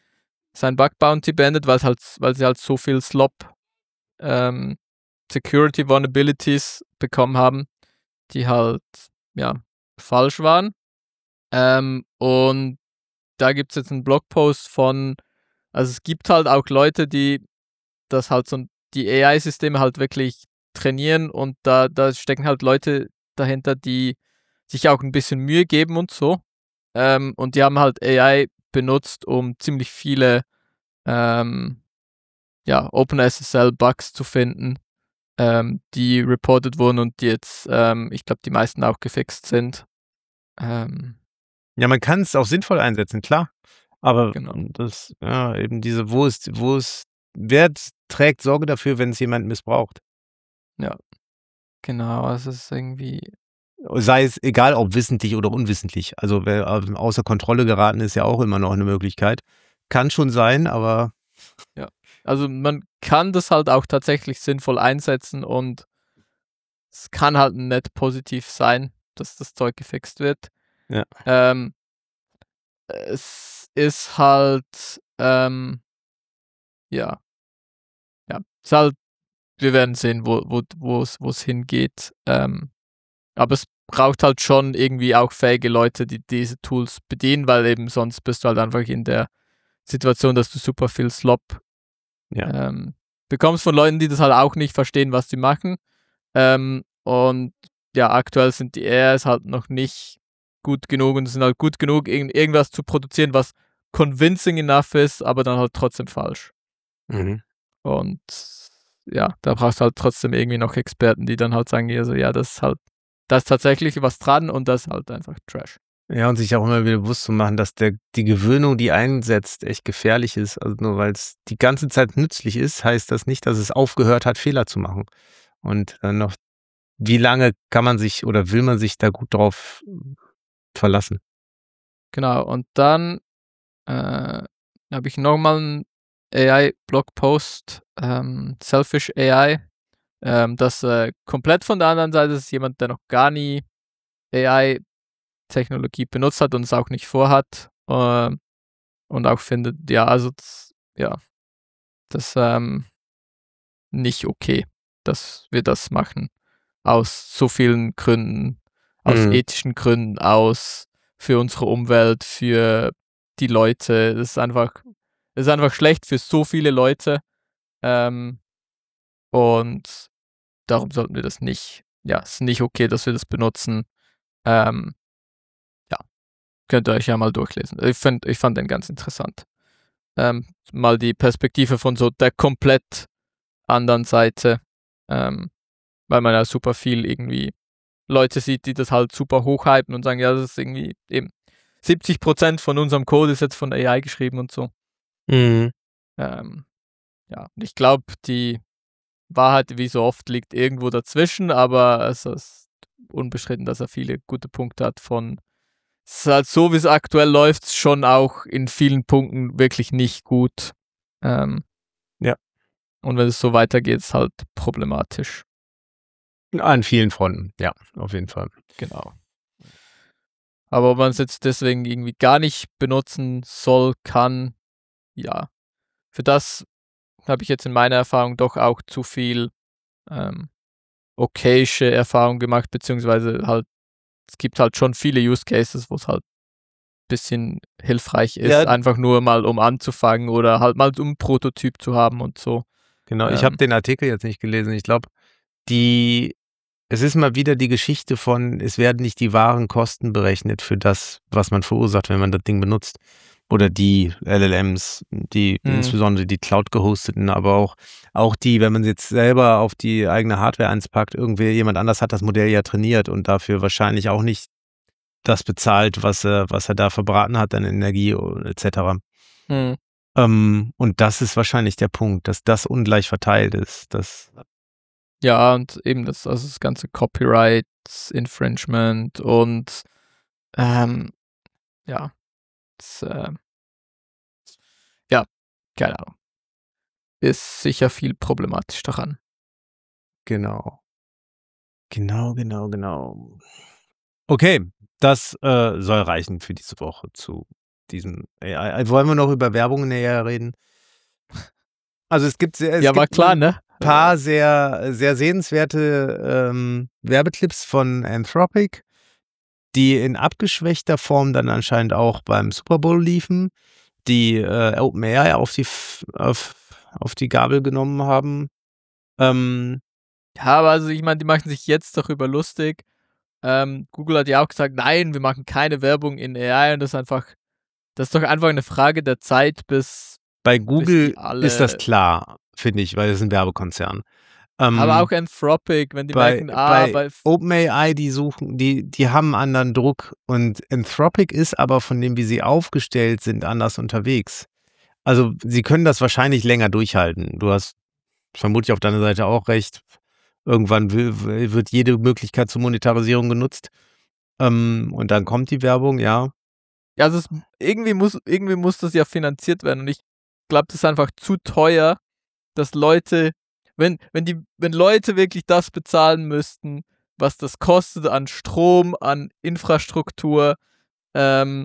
sein Bug Bounty beendet, weil halt, weil sie halt so viel Slop ähm, Security Vulnerabilities bekommen haben, die halt ja falsch waren. Ähm, und da gibt es jetzt einen Blogpost von, also es gibt halt auch Leute, die das halt so die A I-Systeme halt wirklich trainieren und da, da stecken halt Leute dahinter, die sich auch ein bisschen Mühe geben und so. Ähm, und die haben halt A I benutzt, um ziemlich viele ähm, ja, OpenSSL-Bugs zu finden, ähm, die reported wurden und die jetzt, ähm, ich glaube, die meisten auch gefixt sind. Ähm, Ja, man kann es auch sinnvoll einsetzen, klar. Aber Genau. das, ja, eben diese, wo es, wo es, wer trägt Sorge dafür, wenn es jemand missbraucht? ja, genau, also es ist irgendwie, Sei es egal, ob wissentlich oder unwissentlich. Also wer ähm, außer Kontrolle geraten ist, ja auch immer noch eine Möglichkeit. Kann schon sein, aber also man kann das halt auch tatsächlich sinnvoll einsetzen und es kann halt nicht positiv sein, dass das Zeug gefixt wird. Ja. Ähm, es ist halt, ähm, ja, ja, es ist halt, wir werden sehen, wo wo wo es wo es hingeht. Ähm, aber es braucht halt schon irgendwie auch fähige Leute, die diese Tools bedienen, weil eben sonst bist du halt einfach in der Situation, dass du super viel Slop Ja. ähm, bekommst von Leuten, die das halt auch nicht verstehen, was sie machen. Ähm, und ja, aktuell sind die A Is halt noch nicht gut genug und sind halt gut genug, irgend, irgendwas zu produzieren, was convincing enough ist, aber dann halt trotzdem falsch. Mhm. Und ja, da brauchst du halt trotzdem irgendwie noch Experten, die dann halt sagen, also, ja, das ist halt, da ist tatsächlich was dran und das ist halt einfach Trash. Ja, und sich auch immer wieder bewusst zu machen, dass der die Gewöhnung, die einsetzt, echt gefährlich ist. Also nur weil es die ganze Zeit nützlich ist, heißt das nicht, dass es aufgehört hat, Fehler zu machen. Und dann noch, wie lange kann man sich oder will man sich da gut drauf verlassen? Genau, und dann äh, habe ich nochmal einen A I-Blogpost, ähm, Selfish A I, ähm, das äh, komplett von der anderen Seite ist jemand, der noch gar nie A I-Technologie benutzt hat und es auch nicht vorhat äh, und auch findet, ja, also das, ja, das ähm, nicht okay, dass wir das machen. Aus so vielen Gründen, aus Mhm. ethischen Gründen, aus für unsere Umwelt, für die Leute. Das ist einfach, das ist einfach schlecht für so viele Leute. Ähm, und darum sollten wir das nicht, ja, es ist nicht okay, dass wir das benutzen. Ähm, ja, könnt ihr euch ja mal durchlesen. Ich, find, ich fand den ganz interessant. Ähm, mal die Perspektive von so der komplett anderen Seite, ähm, weil man ja super viel irgendwie Leute sieht, die das halt super hochhypen und sagen, ja, das ist irgendwie eben siebzig Prozent von unserem Code ist jetzt von A I geschrieben und so. Mhm. Ähm, ja, ich glaube, die Wahrheit, wie so oft, liegt irgendwo dazwischen, aber es ist unbestritten, dass er viele gute Punkte hat von, es ist halt so, wie es aktuell läuft, schon auch in vielen Punkten wirklich nicht gut. Ähm, Ja. Und wenn es so weitergeht, ist es halt problematisch. An vielen Fronten, ja, auf jeden Fall. Genau. Aber ob man es jetzt deswegen irgendwie gar nicht benutzen soll, kann, ja. Für das habe ich jetzt in meiner Erfahrung doch auch zu viel ähm, okayische Erfahrung gemacht, beziehungsweise halt, es gibt halt schon viele Use Cases, wo es halt ein bisschen hilfreich ist, Ja. einfach nur mal um anzufangen oder halt mal um einen Prototyp zu haben und so. Genau, ich Ähm. habe den Artikel jetzt nicht gelesen. Ich glaube, die es ist mal wieder die Geschichte von, es werden nicht die wahren Kosten berechnet für das, was man verursacht, wenn man das Ding benutzt. Oder die L L Ms, die Mhm. insbesondere die Cloud-gehosteten, aber auch, auch die, wenn man jetzt selber auf die eigene Hardware einpackt, irgendwie jemand anders hat das Modell ja trainiert und dafür wahrscheinlich auch nicht das bezahlt, was er, was er da verbraten hat an Energie et cetera. Mhm. Ähm, und das ist wahrscheinlich der Punkt, dass das ungleich verteilt ist. Dass Ja, und eben das, also das ganze Copyright, Infringement und ähm, ja, das, äh, ja, keine Ahnung. Ist sicher viel problematisch daran. Genau. Genau, genau, genau. Okay, das äh, soll reichen für diese Woche zu diesem A I. Wollen wir noch über Werbung näher reden? Also es gibt sehr, es ja, gibt war klar, ne? ein paar sehr, sehr sehenswerte ähm, Werbeclips von Anthropic, die in abgeschwächter Form dann anscheinend auch beim Super Bowl liefen, die äh, OpenAI auf die, auf, auf die Gabel genommen haben. Ähm, ja, aber also ich meine, die machen sich jetzt darüber lustig. Ähm, Google hat ja auch gesagt, nein, wir machen keine Werbung in A I und das ist einfach, das ist doch einfach eine Frage der Zeit, bis bei Google bis die alle, ist das klar, finde ich, weil es ein Werbekonzern. Ähm, aber auch Anthropic, wenn die bei, merken, ah, bei bei OpenAI, die suchen, die, die haben einen anderen Druck und Anthropic ist aber von dem, wie sie aufgestellt sind, anders unterwegs. Also sie können das wahrscheinlich länger durchhalten. Du hast vermutlich auf deiner Seite auch recht. Irgendwann will, wird jede Möglichkeit zur Monetarisierung genutzt. Ähm, und dann kommt die Werbung, ja. Ja, also es, irgendwie, muss, irgendwie muss das ja finanziert werden und ich glaube, das ist einfach zu teuer, dass Leute, wenn, wenn, die, wenn Leute wirklich das bezahlen müssten, was das kostet an Strom, an Infrastruktur, ähm,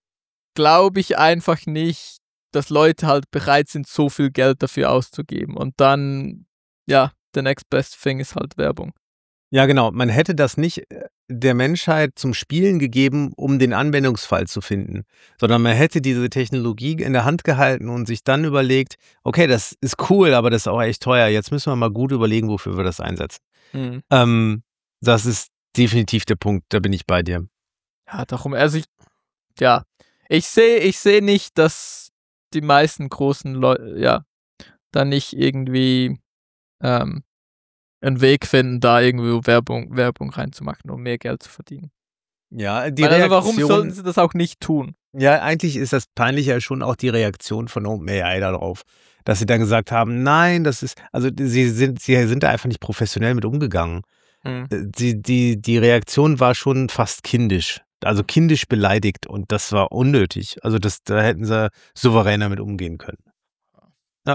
glaube ich einfach nicht, dass Leute halt bereit sind, so viel Geld dafür auszugeben. Und dann, ja, the next best thing ist halt Werbung. Ja, genau. Man hätte das nicht der Menschheit zum Spielen gegeben, um den Anwendungsfall zu finden, sondern man hätte diese Technologie in der Hand gehalten und sich dann überlegt, okay, das ist cool, aber das ist auch echt teuer. Jetzt müssen wir mal gut überlegen, wofür wir das einsetzen. Mhm. Ähm, das ist definitiv der Punkt, da bin ich bei dir. Ja, darum, also ich, ja, ich sehe ich seh nicht, dass die meisten großen Leute, ja, da nicht irgendwie ähm, einen Weg finden, da irgendwie Werbung, Werbung reinzumachen, um mehr Geld zu verdienen. Ja, die Weil, also Reaktion, warum sollten sie das auch nicht tun? Ja, eigentlich ist das peinliche ja schon auch die Reaktion von OpenAI darauf, dass sie dann gesagt haben, nein, das ist, also sie sind, sie sind da einfach nicht professionell mit umgegangen. Hm. Die, die, die Reaktion war schon fast kindisch, also kindisch beleidigt und das war unnötig. Also das, da hätten sie souveräner mit umgehen können. Ja.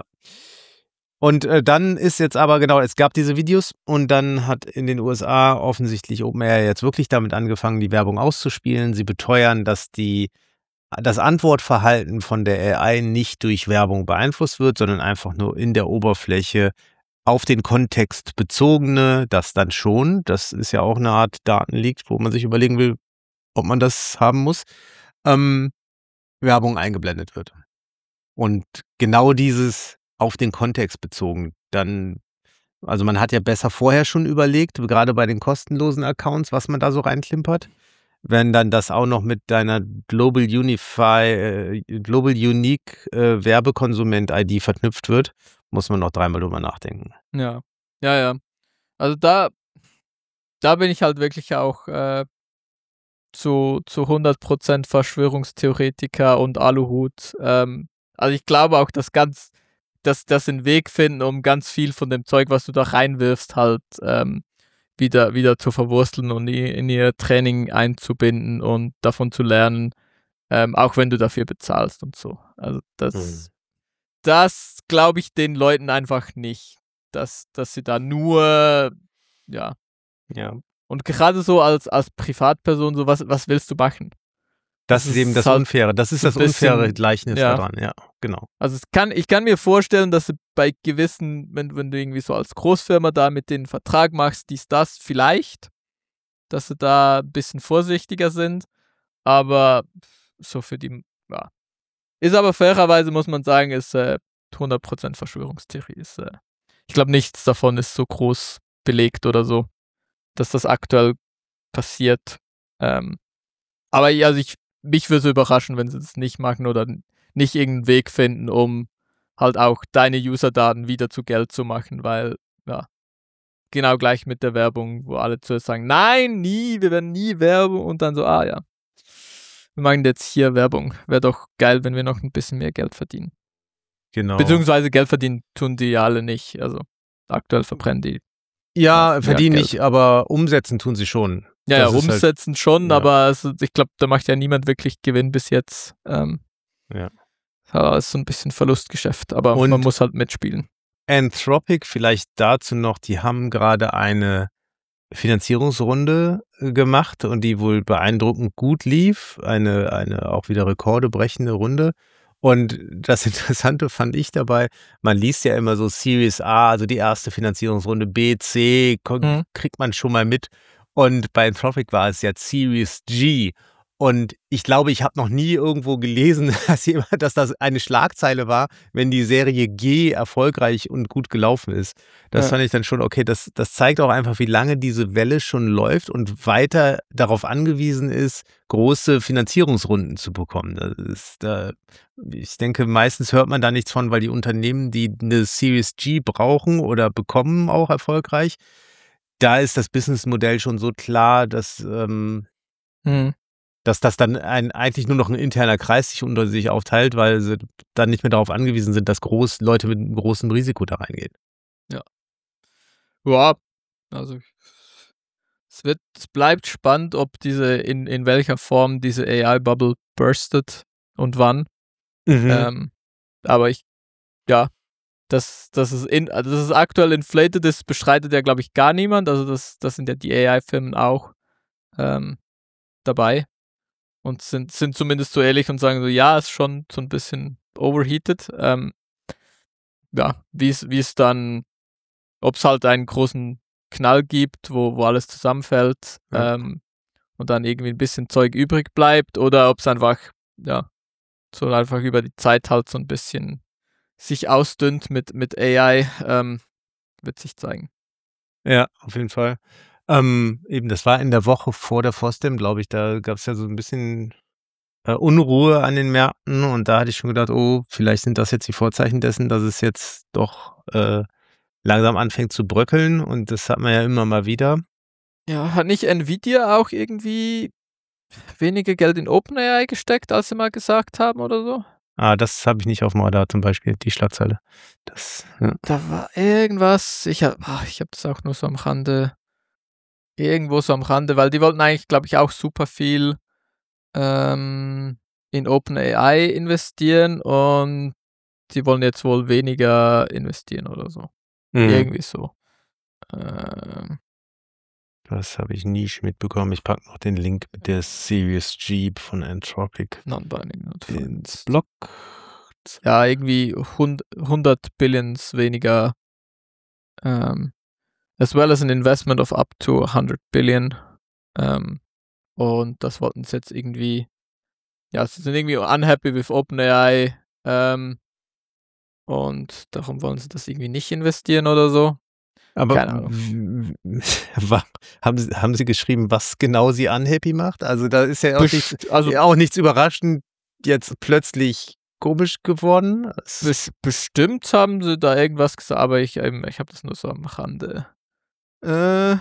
Und äh, dann ist jetzt aber, genau, es gab diese Videos und dann hat in den U S A offensichtlich OpenAI jetzt wirklich damit angefangen, die Werbung auszuspielen. Sie beteuern, dass die, das Antwortverhalten von der A I nicht durch Werbung beeinflusst wird, sondern einfach nur in der Oberfläche auf den Kontext bezogene, das dann schon. Das ist ja auch eine Art Datenleak, wo man sich überlegen will, ob man das haben muss. Ähm, Werbung eingeblendet wird. Und genau dieses auf den Kontext bezogen, dann, also man hat ja besser vorher schon überlegt, gerade bei den kostenlosen Accounts, was man da so reinklimpert. Wenn dann das auch noch mit deiner Global Unify, äh, Global Unique äh, Werbekonsument-I D verknüpft wird, muss man noch dreimal drüber nachdenken. Ja, ja, ja. Also da, da bin ich halt wirklich auch äh, zu, zu hundert Prozent Verschwörungstheoretiker und Aluhut. Ähm, also ich glaube auch, dass ganz, dass das einen Weg finden, um ganz viel von dem Zeug, was du da reinwirfst, halt ähm, wieder, wieder zu verwursteln und in ihr Training einzubinden und davon zu lernen, ähm, auch wenn du dafür bezahlst und so. Also das, hm. das glaube ich den Leuten einfach nicht, dass, dass sie da nur, ja. Ja. Und gerade so als, als Privatperson, so was, was willst du machen? Das, das ist eben das halt Unfaire. Das ist so das unfaire bisschen, Gleichnis ja. daran, ja, genau. Also es kann, ich kann mir vorstellen, dass bei gewissen, wenn, wenn du irgendwie so als Großfirma da mit denen einen Vertrag machst, dies, das, vielleicht, dass sie da ein bisschen vorsichtiger sind, aber so für die, ja. Ist aber fairerweise, muss man sagen, ist äh, hundert Prozent Verschwörungstheorie. Ist, äh, ich glaube, nichts davon ist so groß belegt oder so, dass das aktuell passiert. Ähm, aber ja, also ich mich würde es überraschen, wenn sie das nicht machen oder nicht irgendeinen Weg finden, um halt auch deine User-Daten wieder zu Geld zu machen, weil, ja, genau gleich mit der Werbung, wo alle zuerst sagen, nein, nie, wir werden nie Werbung und dann so, ah ja, wir machen jetzt hier Werbung. Wäre doch geil, wenn wir noch ein bisschen mehr Geld verdienen. Genau. Beziehungsweise Geld verdienen tun die ja alle nicht, also aktuell verbrennen die. Ja, verdienen nicht, aber umsetzen tun sie schon. Ja, ja, umsetzen halt, schon, ja. aber es, ich glaube, da macht ja niemand wirklich Gewinn bis jetzt. Ähm, ja. Das ist so ein bisschen Verlustgeschäft, aber und man muss halt mitspielen. Anthropic, vielleicht dazu noch, die haben gerade eine Finanzierungsrunde gemacht und die wohl beeindruckend gut lief. Eine, eine auch wieder rekordebrechende Runde. Und das Interessante fand ich dabei, man liest ja immer so Series A, also die erste Finanzierungsrunde, B, C, Mhm. kriegt man schon mal mit. Und bei Anthropic war es ja Series G. Und ich glaube, ich habe noch nie irgendwo gelesen, dass, jemand, dass das eine Schlagzeile war, wenn die Serie G erfolgreich und gut gelaufen ist. Das Ja. fand ich dann schon, okay, das, das zeigt auch einfach, wie lange diese Welle schon läuft und weiter darauf angewiesen ist, große Finanzierungsrunden zu bekommen. Das ist, äh, ich denke, meistens hört man da nichts von, weil die Unternehmen, die eine Series G brauchen oder bekommen, auch erfolgreich, da ist das Businessmodell schon so klar, dass... Ähm, Mhm. dass das dann ein, eigentlich nur noch ein interner Kreis sich unter sich aufteilt, weil sie dann nicht mehr darauf angewiesen sind, dass groß Leute mit einem großen Risiko da reingehen. Ja, also es wird, es bleibt spannend, ob diese, in, in welcher Form diese A I-Bubble burstet und wann. Mhm. Ähm, aber ich, ja, dass, dass, es in, also dass es aktuell inflated ist, bestreitet ja, glaube ich, gar niemand. Also das, das sind ja die A I-Firmen auch ähm, dabei und sind, sind zumindest so ehrlich und sagen so, ja, ist schon so ein bisschen overheated. Ähm, ja, wie es wie es dann, ob es halt einen großen Knall gibt, wo, wo alles zusammenfällt Ja. ähm, und dann irgendwie ein bisschen Zeug übrig bleibt oder ob es einfach, ja, so einfach über die Zeit halt so ein bisschen sich ausdünnt mit, mit A I, ähm, wird sich zeigen. Ja, auf jeden Fall. Ähm, eben, das war in der Woche vor der FOSDEM, glaube ich, da gab es ja so ein bisschen äh, Unruhe an den Märkten und da hatte ich schon gedacht, oh, vielleicht sind das jetzt die Vorzeichen dessen, dass es jetzt doch äh, langsam anfängt zu bröckeln und das hat man ja immer mal wieder. Ja, hat nicht Nvidia auch irgendwie weniger Geld in OpenAI gesteckt, als sie mal gesagt haben oder so? Ah, das habe ich nicht auf dem Radar zum Beispiel, die Schlagzeile. Das, ja. Da war irgendwas, ich habe ich hab das auch nur so am Rande, irgendwo so am Rande, weil die wollten eigentlich, glaube ich, auch super viel ähm, in OpenAI investieren und die wollen jetzt wohl weniger investieren oder so. Mhm. Irgendwie so. Ähm, Das habe ich nie mitbekommen. Ich packe noch den Link mit der Series G von Anthropic Non-binding ins notified. Blog. Ja, irgendwie hundert Billions weniger, ähm, as well as an investment of up to hundred billion. Ähm, und das wollten sie jetzt irgendwie, ja, sie sind irgendwie unhappy with OpenAI ähm, und darum wollen sie das irgendwie nicht investieren oder so. Aber Keine Ahnung. w- w- haben, Sie, haben Sie geschrieben, was genau Sie unhappy macht? Also da ist ja auch, Best- nichts, also ja auch nichts überraschend jetzt plötzlich komisch geworden. Es- bes- bestimmt haben sie da irgendwas gesagt, aber ich, ähm, ich habe das nur so am Rande. Äh,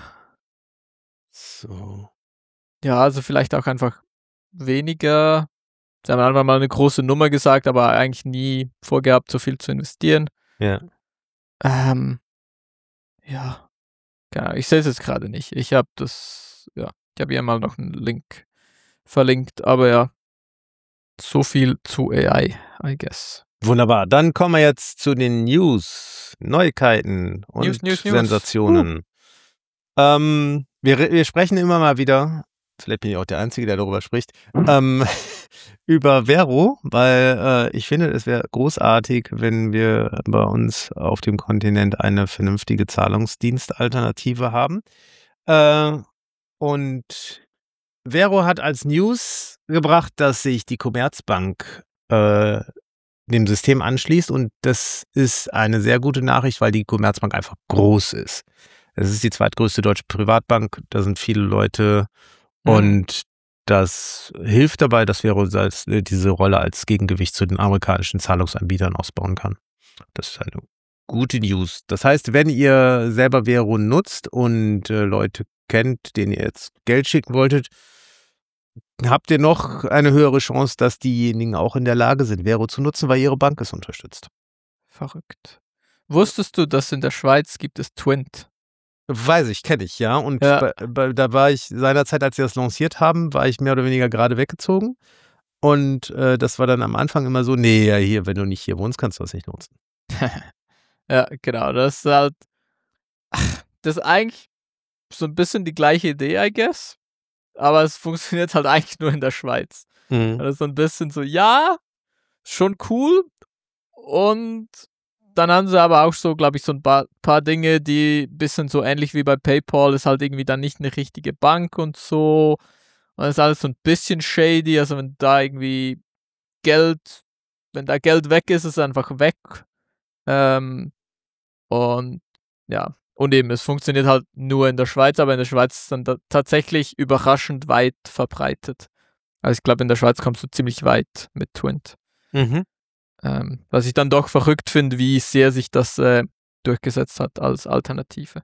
So. ja, also vielleicht auch einfach weniger. Sie haben einfach mal eine große Nummer gesagt, aber eigentlich nie vorgehabt, so viel zu investieren. Ja. Ähm, ja, genau. Ich sehe es jetzt gerade nicht. Ich habe das, ja, ich habe hier mal noch einen Link verlinkt, aber ja, so viel zu A I, I guess. Wunderbar. Dann kommen wir jetzt zu den News, Neuigkeiten und News, News, News. Sensationen. Ähm, wir, wir sprechen immer mal wieder, vielleicht bin ich auch der Einzige, der darüber spricht, ähm, über Vero, weil äh, ich finde, es wäre großartig, wenn wir bei uns auf dem Kontinent eine vernünftige Zahlungsdienstalternative haben. Äh, und Vero hat als News gebracht, dass sich die Commerzbank äh, dem System anschließt und das ist eine sehr gute Nachricht, weil die Commerzbank einfach groß ist. Es ist die zweitgrößte deutsche Privatbank, da sind viele Leute Mhm. und das hilft dabei, dass Vero als, äh, diese Rolle als Gegengewicht zu den amerikanischen Zahlungsanbietern ausbauen kann. Das ist eine gute News. Das heißt, wenn ihr selber Vero nutzt und äh, Leute kennt, denen ihr jetzt Geld schicken wolltet, habt ihr noch eine höhere Chance, dass diejenigen auch in der Lage sind, Vero zu nutzen, weil ihre Bank es unterstützt. Verrückt. Wusstest du, dass in der Schweiz gibt es Twint? Weiß ich, kenne ich, ja. Und Ja. bei, bei, da war ich seinerzeit, als sie das lanciert haben, war ich mehr oder weniger gerade weggezogen. Und äh, das war dann am Anfang immer so, nee, ja, hier, wenn du nicht hier wohnst, kannst du das nicht nutzen. Ja, genau. Das ist halt, das ist eigentlich so ein bisschen die gleiche Idee, I guess. Aber es funktioniert halt eigentlich nur in der Schweiz. Mhm. Also so ein bisschen so, ja, schon cool. Und dann haben sie aber auch so, glaube ich, so ein paar, paar Dinge, die ein bisschen so ähnlich wie bei PayPal, ist halt irgendwie dann nicht eine richtige Bank und so. Und das ist alles so ein bisschen shady. Also wenn da irgendwie Geld, wenn da Geld weg ist, ist es einfach weg. Ähm, und ja, und eben, es funktioniert halt nur in der Schweiz, aber in der Schweiz ist es dann da tatsächlich überraschend weit verbreitet. Also ich glaube, in der Schweiz kommst du ziemlich weit mit Twint. Mhm. Ähm, was ich dann doch verrückt finde, wie sehr sich das äh, durchgesetzt hat als Alternative.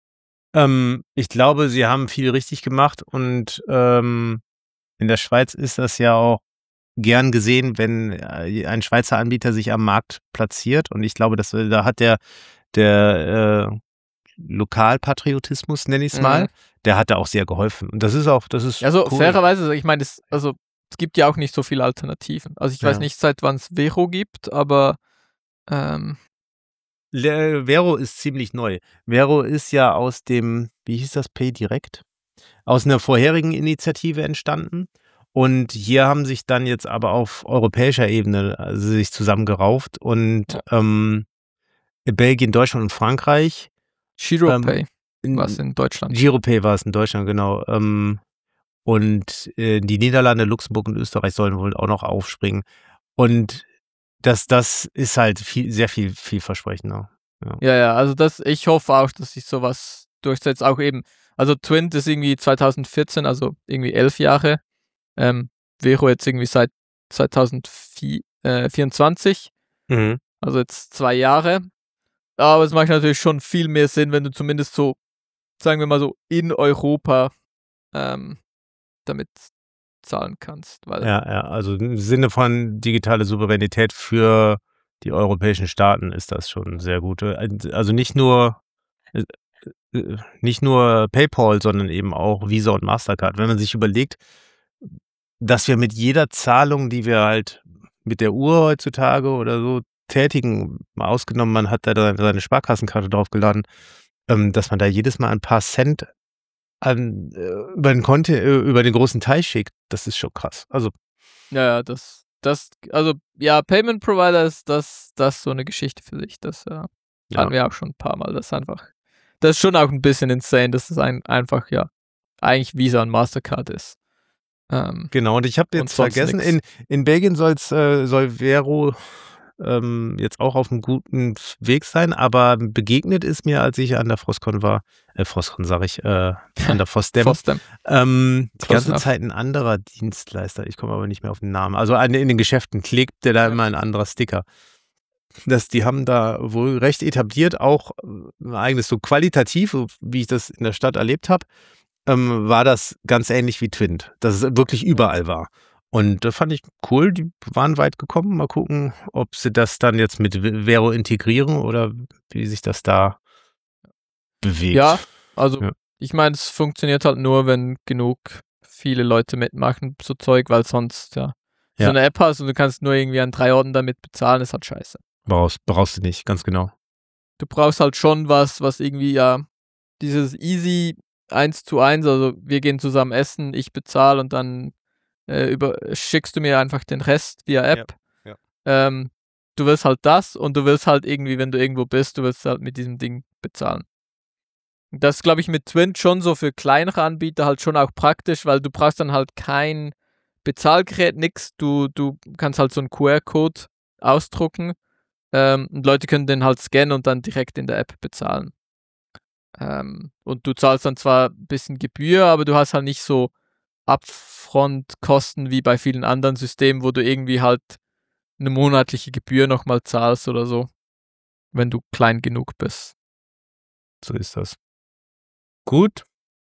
Ähm, ich glaube, sie haben viel richtig gemacht und ähm, in der Schweiz ist das ja auch gern gesehen, wenn äh, ein Schweizer Anbieter sich am Markt platziert. Und ich glaube, dass äh, da hat der, der äh, Lokalpatriotismus, nenne ich es Mhm. mal, der hat da auch sehr geholfen. Und das ist auch, das ist Also cool. fairerweise, ich meine, es, also, es gibt ja auch nicht so viele Alternativen. Also ich weiß Ja. nicht, seit wann es Vero gibt, aber ähm, Le- Vero ist ziemlich neu. Vero ist ja aus dem, wie hieß das, Pay Direct? Aus einer vorherigen Initiative entstanden. Und hier haben sich dann jetzt aber auf europäischer Ebene also sich zusammengerauft und Ja. ähm, Belgien, Deutschland und Frankreich. GiroPay ähm, in- was in Deutschland. GiroPay war es in Deutschland, genau. Ähm, und äh, die Niederlande, Luxemburg und Österreich sollen wohl auch noch aufspringen. Und das, das ist halt viel, sehr viel, vielversprechender. Ja, ja, also das, ich hoffe auch, dass sich sowas durchsetzt. Auch eben, also Twint ist irgendwie zwanzig vierzehn, also irgendwie elf Jahre. Ähm, Vero jetzt irgendwie seit zwanzig vierundzwanzig, Mhm. also jetzt zwei Jahre. Aber es macht natürlich schon viel mehr Sinn, wenn du zumindest so, sagen wir mal so, in Europa ähm, damit zahlen kannst. Weil, Ja, ja, also im Sinne von digitale Souveränität für die europäischen Staaten ist das schon sehr gut. Also nicht nur äh, äh, nicht nur PayPal, sondern eben auch Visa und Mastercard. Wenn man sich überlegt, dass wir mit jeder Zahlung, die wir halt mit der Uhr heutzutage oder so tätigen, mal ausgenommen, man hat da dann seine Sparkassenkarte draufgeladen, ähm, dass man da jedes Mal ein paar Cent an, äh, über den Konto, äh, über den großen Teich schickt, das ist schon krass. Also ja, ja, das, das, also, ja, Payment Provider ist das, das so eine Geschichte für sich. Das äh, ja. hatten wir auch schon ein paar Mal. Das ist einfach, das ist schon auch ein bisschen insane, dass es ein, einfach, ja, eigentlich Visa und Mastercard ist. Ähm, Genau, und ich habe und jetzt sonst vergessen, nix. in, in Belgien soll's, äh, soll Vero ähm, jetzt auch auf einem guten Weg sein, aber begegnet ist mir, als ich an der Frostcon war, äh, Frostcon sage ich, äh, an der Fosdem, Fosdem. ähm, die Close ganze enough. Zeit ein anderer Dienstleister, ich komme aber nicht mehr auf den Namen, also an, in den Geschäften klebte da Ja. immer ein anderer Sticker. Das, die haben da wohl recht etabliert, auch äh, ein eigenes, so qualitativ, so wie ich das in der Stadt erlebt habe, ähm, war das ganz ähnlich wie Twint, dass es wirklich überall war. Und das fand ich cool, die waren weit gekommen. Mal gucken, ob sie das dann jetzt mit Vero integrieren oder wie sich das da bewegt. Ja, also Ja. ich meine, es funktioniert halt nur, wenn genug viele Leute mitmachen, so Zeug, weil sonst, ja, Ja. so eine App hast und du kannst nur irgendwie an drei Orten damit bezahlen, ist halt scheiße. Brauchst, brauchst du nicht, ganz genau. Du brauchst halt schon was, was irgendwie, ja, dieses easy eins zu eins, also wir gehen zusammen essen, ich bezahle und dann äh, über, schickst du mir einfach den Rest via App. Ja, ja. Ähm, du willst halt das und du willst halt irgendwie, wenn du irgendwo bist, du willst halt mit diesem Ding bezahlen. Das ist, glaube ich, mit Twint schon so für kleinere Anbieter halt schon auch praktisch, weil du brauchst dann halt kein Bezahlgerät, nix. Du, du kannst halt so einen Q R-Code ausdrucken ähm, und Leute können den halt scannen und dann direkt in der App bezahlen. Ähm, und du zahlst dann zwar ein bisschen Gebühr, aber du hast halt nicht so Upfront-Kosten wie bei vielen anderen Systemen, wo du irgendwie halt eine monatliche Gebühr nochmal zahlst oder so, wenn du klein genug bist. So ist das. Gut.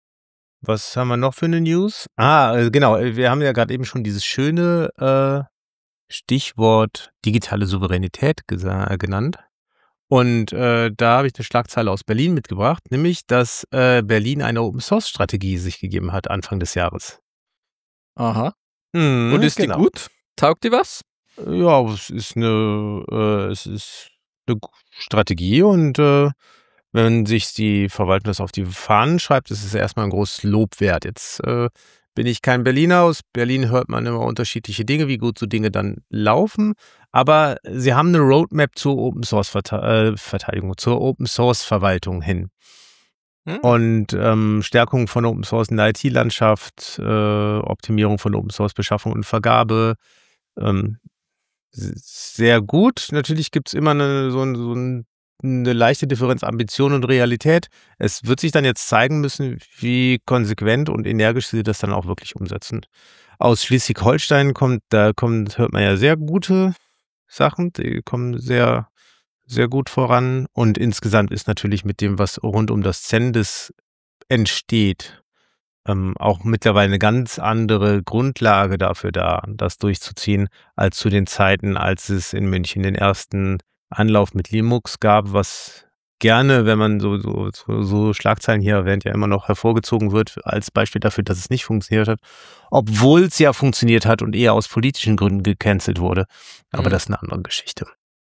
Was haben wir noch für eine News? Ah, äh, genau. Wir haben ja gerade eben schon dieses schöne äh, Stichwort digitale Souveränität gesa- genannt. Und äh, da habe ich eine Schlagzeile aus Berlin mitgebracht, nämlich, dass äh, Berlin eine Open-Source-Strategie sich gegeben hat Anfang des Jahres. Aha. Mhm, Und ist genau. die gut? Taugt die was? Ja, es ist eine, äh, es ist eine Strategie und äh, wenn sich die Verwaltung das auf die Fahnen schreibt, ist es erstmal ein großes Lob wert. Jetzt äh, bin ich kein Berliner. Aus Berlin hört man immer unterschiedliche Dinge, wie gut so Dinge dann laufen. Aber sie haben eine Roadmap zur Open Source Verte- äh, Verteidigung, zur Open Source Verwaltung hin. Hm? Und ähm, Stärkung von Open Source in der I T-Landschaft, äh, Optimierung von Open Source Beschaffung und Vergabe. Ähm, s- sehr gut. Natürlich gibt es immer eine, so, ein, so ein, eine leichte Differenz Ambition und Realität. Es wird sich dann jetzt zeigen müssen, wie konsequent und energisch sie das dann auch wirklich umsetzen. Aus Schleswig-Holstein kommt, da kommt, hört man ja sehr gute Sachen, die kommen sehr, sehr gut voran. Und insgesamt ist natürlich mit dem, was rund um das Zendes entsteht, ähm, auch mittlerweile eine ganz andere Grundlage dafür da, das durchzuziehen, als zu den Zeiten, als es in München den ersten Anlauf mit Linux gab, was gerne, wenn man so, so, so, so Schlagzeilen hier erwähnt, ja immer noch hervorgezogen wird als Beispiel dafür, dass es nicht funktioniert hat, obwohl es ja funktioniert hat und eher aus politischen Gründen gecancelt wurde. Aber Mhm. das ist eine andere Geschichte.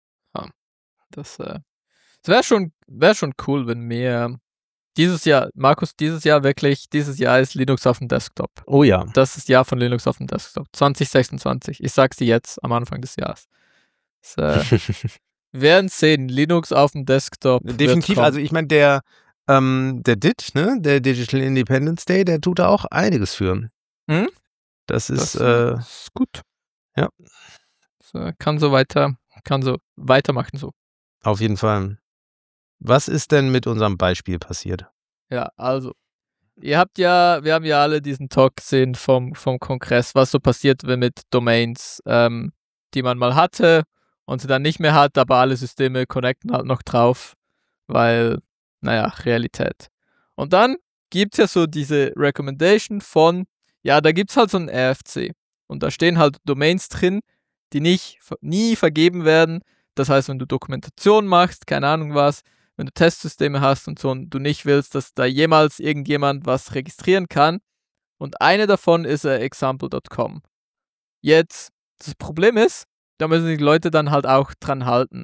Das, äh, das wäre schon, wär schon cool, wenn mehr dieses Jahr, Markus, dieses Jahr wirklich, dieses Jahr ist Linux auf dem Desktop. Oh ja. Das ist das Jahr von Linux auf dem Desktop. zwanzig sechsundzwanzig. Ich sag's dir jetzt am Anfang des Jahres. Das, äh, wir werden sehen, Linux auf dem Desktop. wird Definitiv, kommen. also ich meine, der, ähm, der D I T, ne, der Digital Independence Day, der tut da auch einiges für. Hm? Das ist, Das äh, ist gut. ja. Das, äh, kann so weiter, kann so weitermachen so. Auf jeden Fall. Was ist denn mit unserem Beispiel passiert? Ja, also, ihr habt ja, wir haben ja alle diesen Talk gesehen vom, vom Kongress, was so passiert, wenn mit Domains, ähm, die man mal hatte und sie dann nicht mehr hat, aber alle Systeme connecten halt noch drauf, weil, naja, Realität. Und dann gibt es ja so diese Recommendation von, ja, da gibt es halt so ein R F C und da stehen halt Domains drin, die nicht, nie vergeben werden. Das heißt, wenn du Dokumentation machst, keine Ahnung was, wenn du Testsysteme hast und so und du nicht willst, dass da jemals irgendjemand was registrieren kann. Und eine davon ist äh, example Punkt com. Jetzt, das Problem ist, da müssen die Leute dann halt auch dran halten.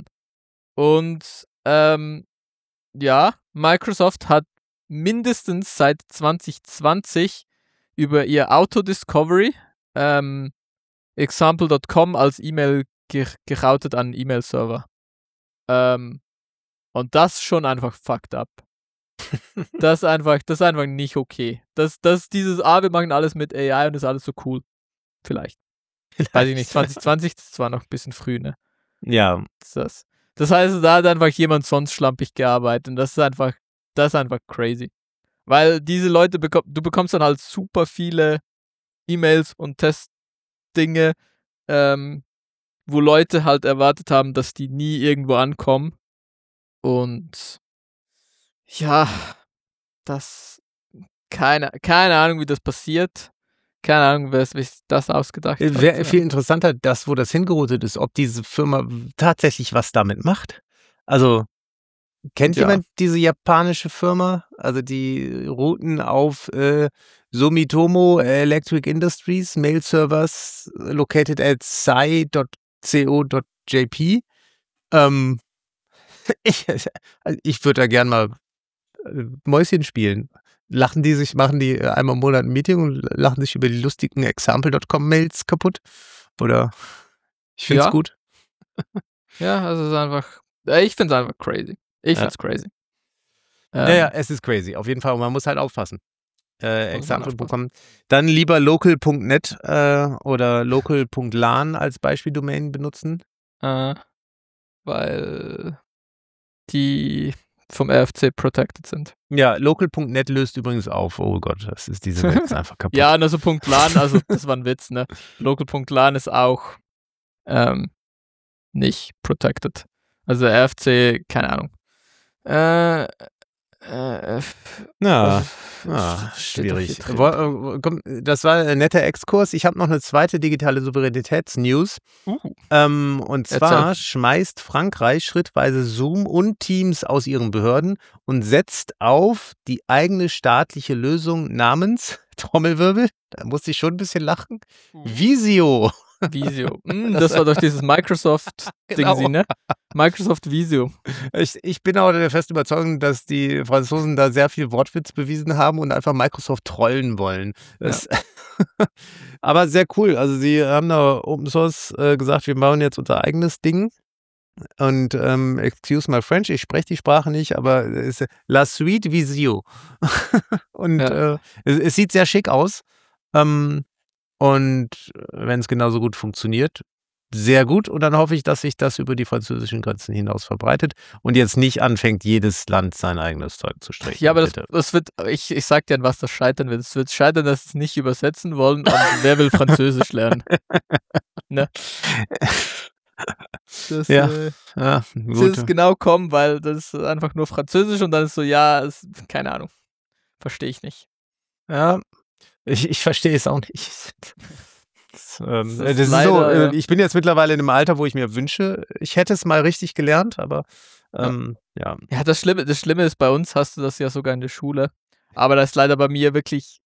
Und ähm, ja, Microsoft hat mindestens seit zwanzig zwanzig über ihr Auto-Discovery ähm, example Punkt com als E-Mail ge- geroutet an einen E-Mail-Server. Ähm, Und das ist schon einfach fucked up. Das ist einfach, das ist einfach nicht okay. Das, das dieses, ah, wir machen alles mit A I und ist alles so cool. Vielleicht. Weiß ich nicht, zwanzig zwanzig, das ist zwar noch ein bisschen früh, ne? Ja. Das, ist das. das heißt, da hat einfach jemand sonst schlampig gearbeitet und das ist einfach, das ist einfach crazy. Weil diese Leute, bekomm, du bekommst dann halt super viele E-Mails und Testdinge, ähm, wo Leute halt erwartet haben, dass die nie irgendwo ankommen. Und ja, das, keine, keine Ahnung, wie das passiert. Keine Ahnung, wer sich das ausgedacht hat. Wäre viel interessanter, das, wo das hingeroutet ist, ob diese Firma tatsächlich was damit macht. Also, kennt Ja. jemand diese japanische Firma? Also, die routen auf äh, Sumitomo Electric Industries, Mail Servers located at sai dot co dot j p. Ähm, ich also ich würde da gern mal äh, Mäuschen spielen. Lachen die sich, machen die äh, einmal im Monat ein Meeting und lachen sich über die lustigen example Punkt com Mails kaputt? Oder ich finde es Ja. gut. Ja, also es ist einfach, äh, ich finde es einfach crazy. Ich Ja. finde es crazy. Ja, Ähm, ja, es ist crazy. Auf jeden Fall. Und man muss halt aufpassen. Äh, Muss man Example aufpassen. bekommen. Dann lieber local Punkt net äh, oder local Punkt lan als Beispieldomain benutzen. äh, weil die vom R F C protected sind. Ja, local Punkt net löst übrigens auf. Oh Gott, das ist diese Welt ist einfach kaputt. Ja, also Punkt .lan, also das war ein Witz, ne? Local Punkt lan ist auch ähm, nicht protected. Also R F C, keine Ahnung. Äh, äh, Ja, also, ah, steht doch hier schwierig. drin. Wo- äh, komm, das war ein netter Exkurs. Ich habe noch eine zweite digitale Souveränitätsnews. Uh, Ähm, und Erzähl. zwar schmeißt Frankreich schrittweise Zoom und Teams aus ihren Behörden und setzt auf die eigene staatliche Lösung namens, Trommelwirbel, da musste ich schon ein bisschen lachen, Visio. Visio. Mm, das war doch dieses Microsoft-Ding, Genau. ne? Microsoft Visio. Ich, ich bin auch der festen Überzeugung, dass die Franzosen da sehr viel Wortwitz bewiesen haben und einfach Microsoft trollen wollen. Das aber sehr cool. Also sie haben da Open Source äh, gesagt, wir bauen jetzt unser eigenes Ding. Und ähm, excuse my French, ich spreche die Sprache nicht, aber es ist La Suite Visio. Und Ja. äh, es, es sieht sehr schick aus. Ähm, und wenn es genauso gut funktioniert, sehr gut. Und dann hoffe ich, dass sich das über die französischen Grenzen hinaus verbreitet und jetzt nicht anfängt, jedes Land sein eigenes Zeug zu stricken. Ja, aber das, bitte. das wird, ich, ich sag dir, an was das scheitern wird. Es wird scheitern, dass sie es nicht übersetzen wollen und wer will Französisch lernen? Ne? Das, Ja, äh, ja, das gut. ist genau kommen, weil das ist einfach nur Französisch und dann ist so, ja, es, keine Ahnung. Verstehe ich nicht. Ja, ich, ich verstehe es auch nicht. Das, ähm, Das das ist ist leider, so, äh, ja. ich bin jetzt mittlerweile in einem Alter, wo ich mir wünsche, ich hätte es mal richtig gelernt, aber ähm, ja. Ja, das Schlimme, das Schlimme ist, bei uns hast du das ja sogar in der Schule. Aber da ist leider bei mir wirklich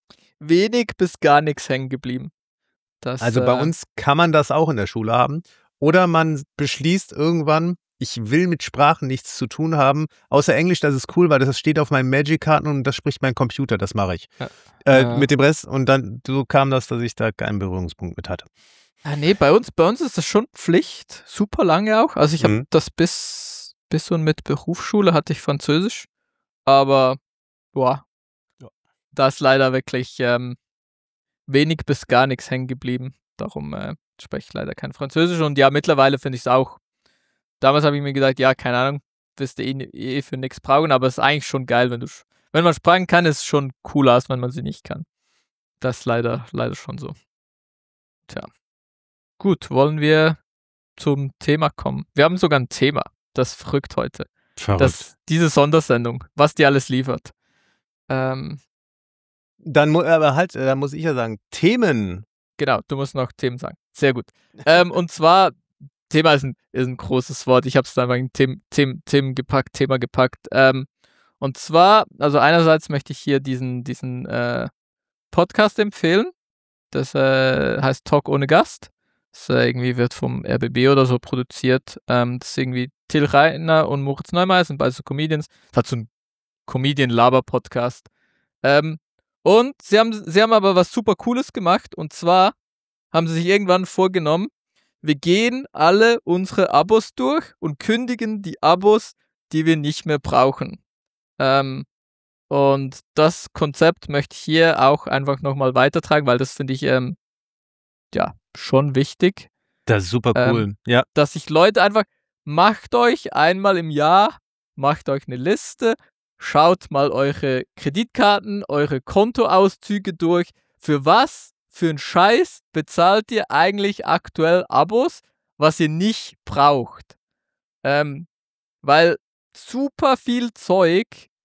wenig bis gar nichts hängen geblieben. Das, Also bei äh, uns kann man das auch in der Schule haben. Oder man beschließt irgendwann, ich will mit Sprachen nichts zu tun haben, außer Englisch, das ist cool, weil das steht auf meinen Magic-Karten und das spricht mein Computer, das mache ich. Ja. Äh, Ja. Mit dem Rest und dann so kam das, dass ich da keinen Berührungspunkt mit hatte. Ah, nee, bei uns, bei uns ist das schon Pflicht, super lange auch. Also ich habe Mhm. das bis, bis und mit Berufsschule hatte ich Französisch, aber boah, Ja. da ist leider wirklich ähm, wenig bis gar nichts hängen geblieben. Darum äh, spreche ich leider kein Französisch und ja, mittlerweile finde ich es auch. Damals habe ich mir gedacht, ja, keine Ahnung, wirst du eh, eh für nichts brauchen, aber es ist eigentlich schon geil, wenn du, wenn man Sprachen kann, ist es schon cooler, als wenn man sie nicht kann. Das ist leider, leider schon so. Tja. Gut, wollen wir zum Thema kommen? Wir haben sogar ein Thema. Das ist verrückt heute. Verrückt. Das, diese Sondersendung, was die alles liefert. Ähm, Dann, mu- aber halt, da muss ich ja sagen, Themen. genau, du musst noch Themen sagen. Sehr gut. ähm, und zwar, Thema ist ein, ist ein großes Wort. Ich habe es einfach in Themen, Themen, Themen gepackt, Thema gepackt. Ähm, und zwar, also einerseits möchte ich hier diesen, diesen äh, Podcast empfehlen. Das äh, heißt Talk ohne Gast. Das äh, irgendwie wird vom R B B oder so produziert. Ähm, das ist irgendwie Till Reiner und Moritz Neumeier, sind beide so Comedians. Das hat so ein Comedian-Laber-Podcast. Ähm, und sie haben, sie haben aber was super Cooles gemacht. Und zwar haben sie sich irgendwann vorgenommen, wir gehen alle unsere Abos durch und kündigen die Abos, die wir nicht mehr brauchen. Ähm, und das Konzept möchte ich hier auch einfach nochmal weitertragen, weil das finde ich ähm, ja schon wichtig, Das ist super cool. Ähm, ja. dass sich Leute einfach, macht euch einmal im Jahr, macht euch eine Liste, schaut mal eure Kreditkarten, eure Kontoauszüge durch. Für was, für einen Scheiß bezahlt ihr eigentlich aktuell Abos, was ihr nicht braucht? Ähm, weil super viel Zeug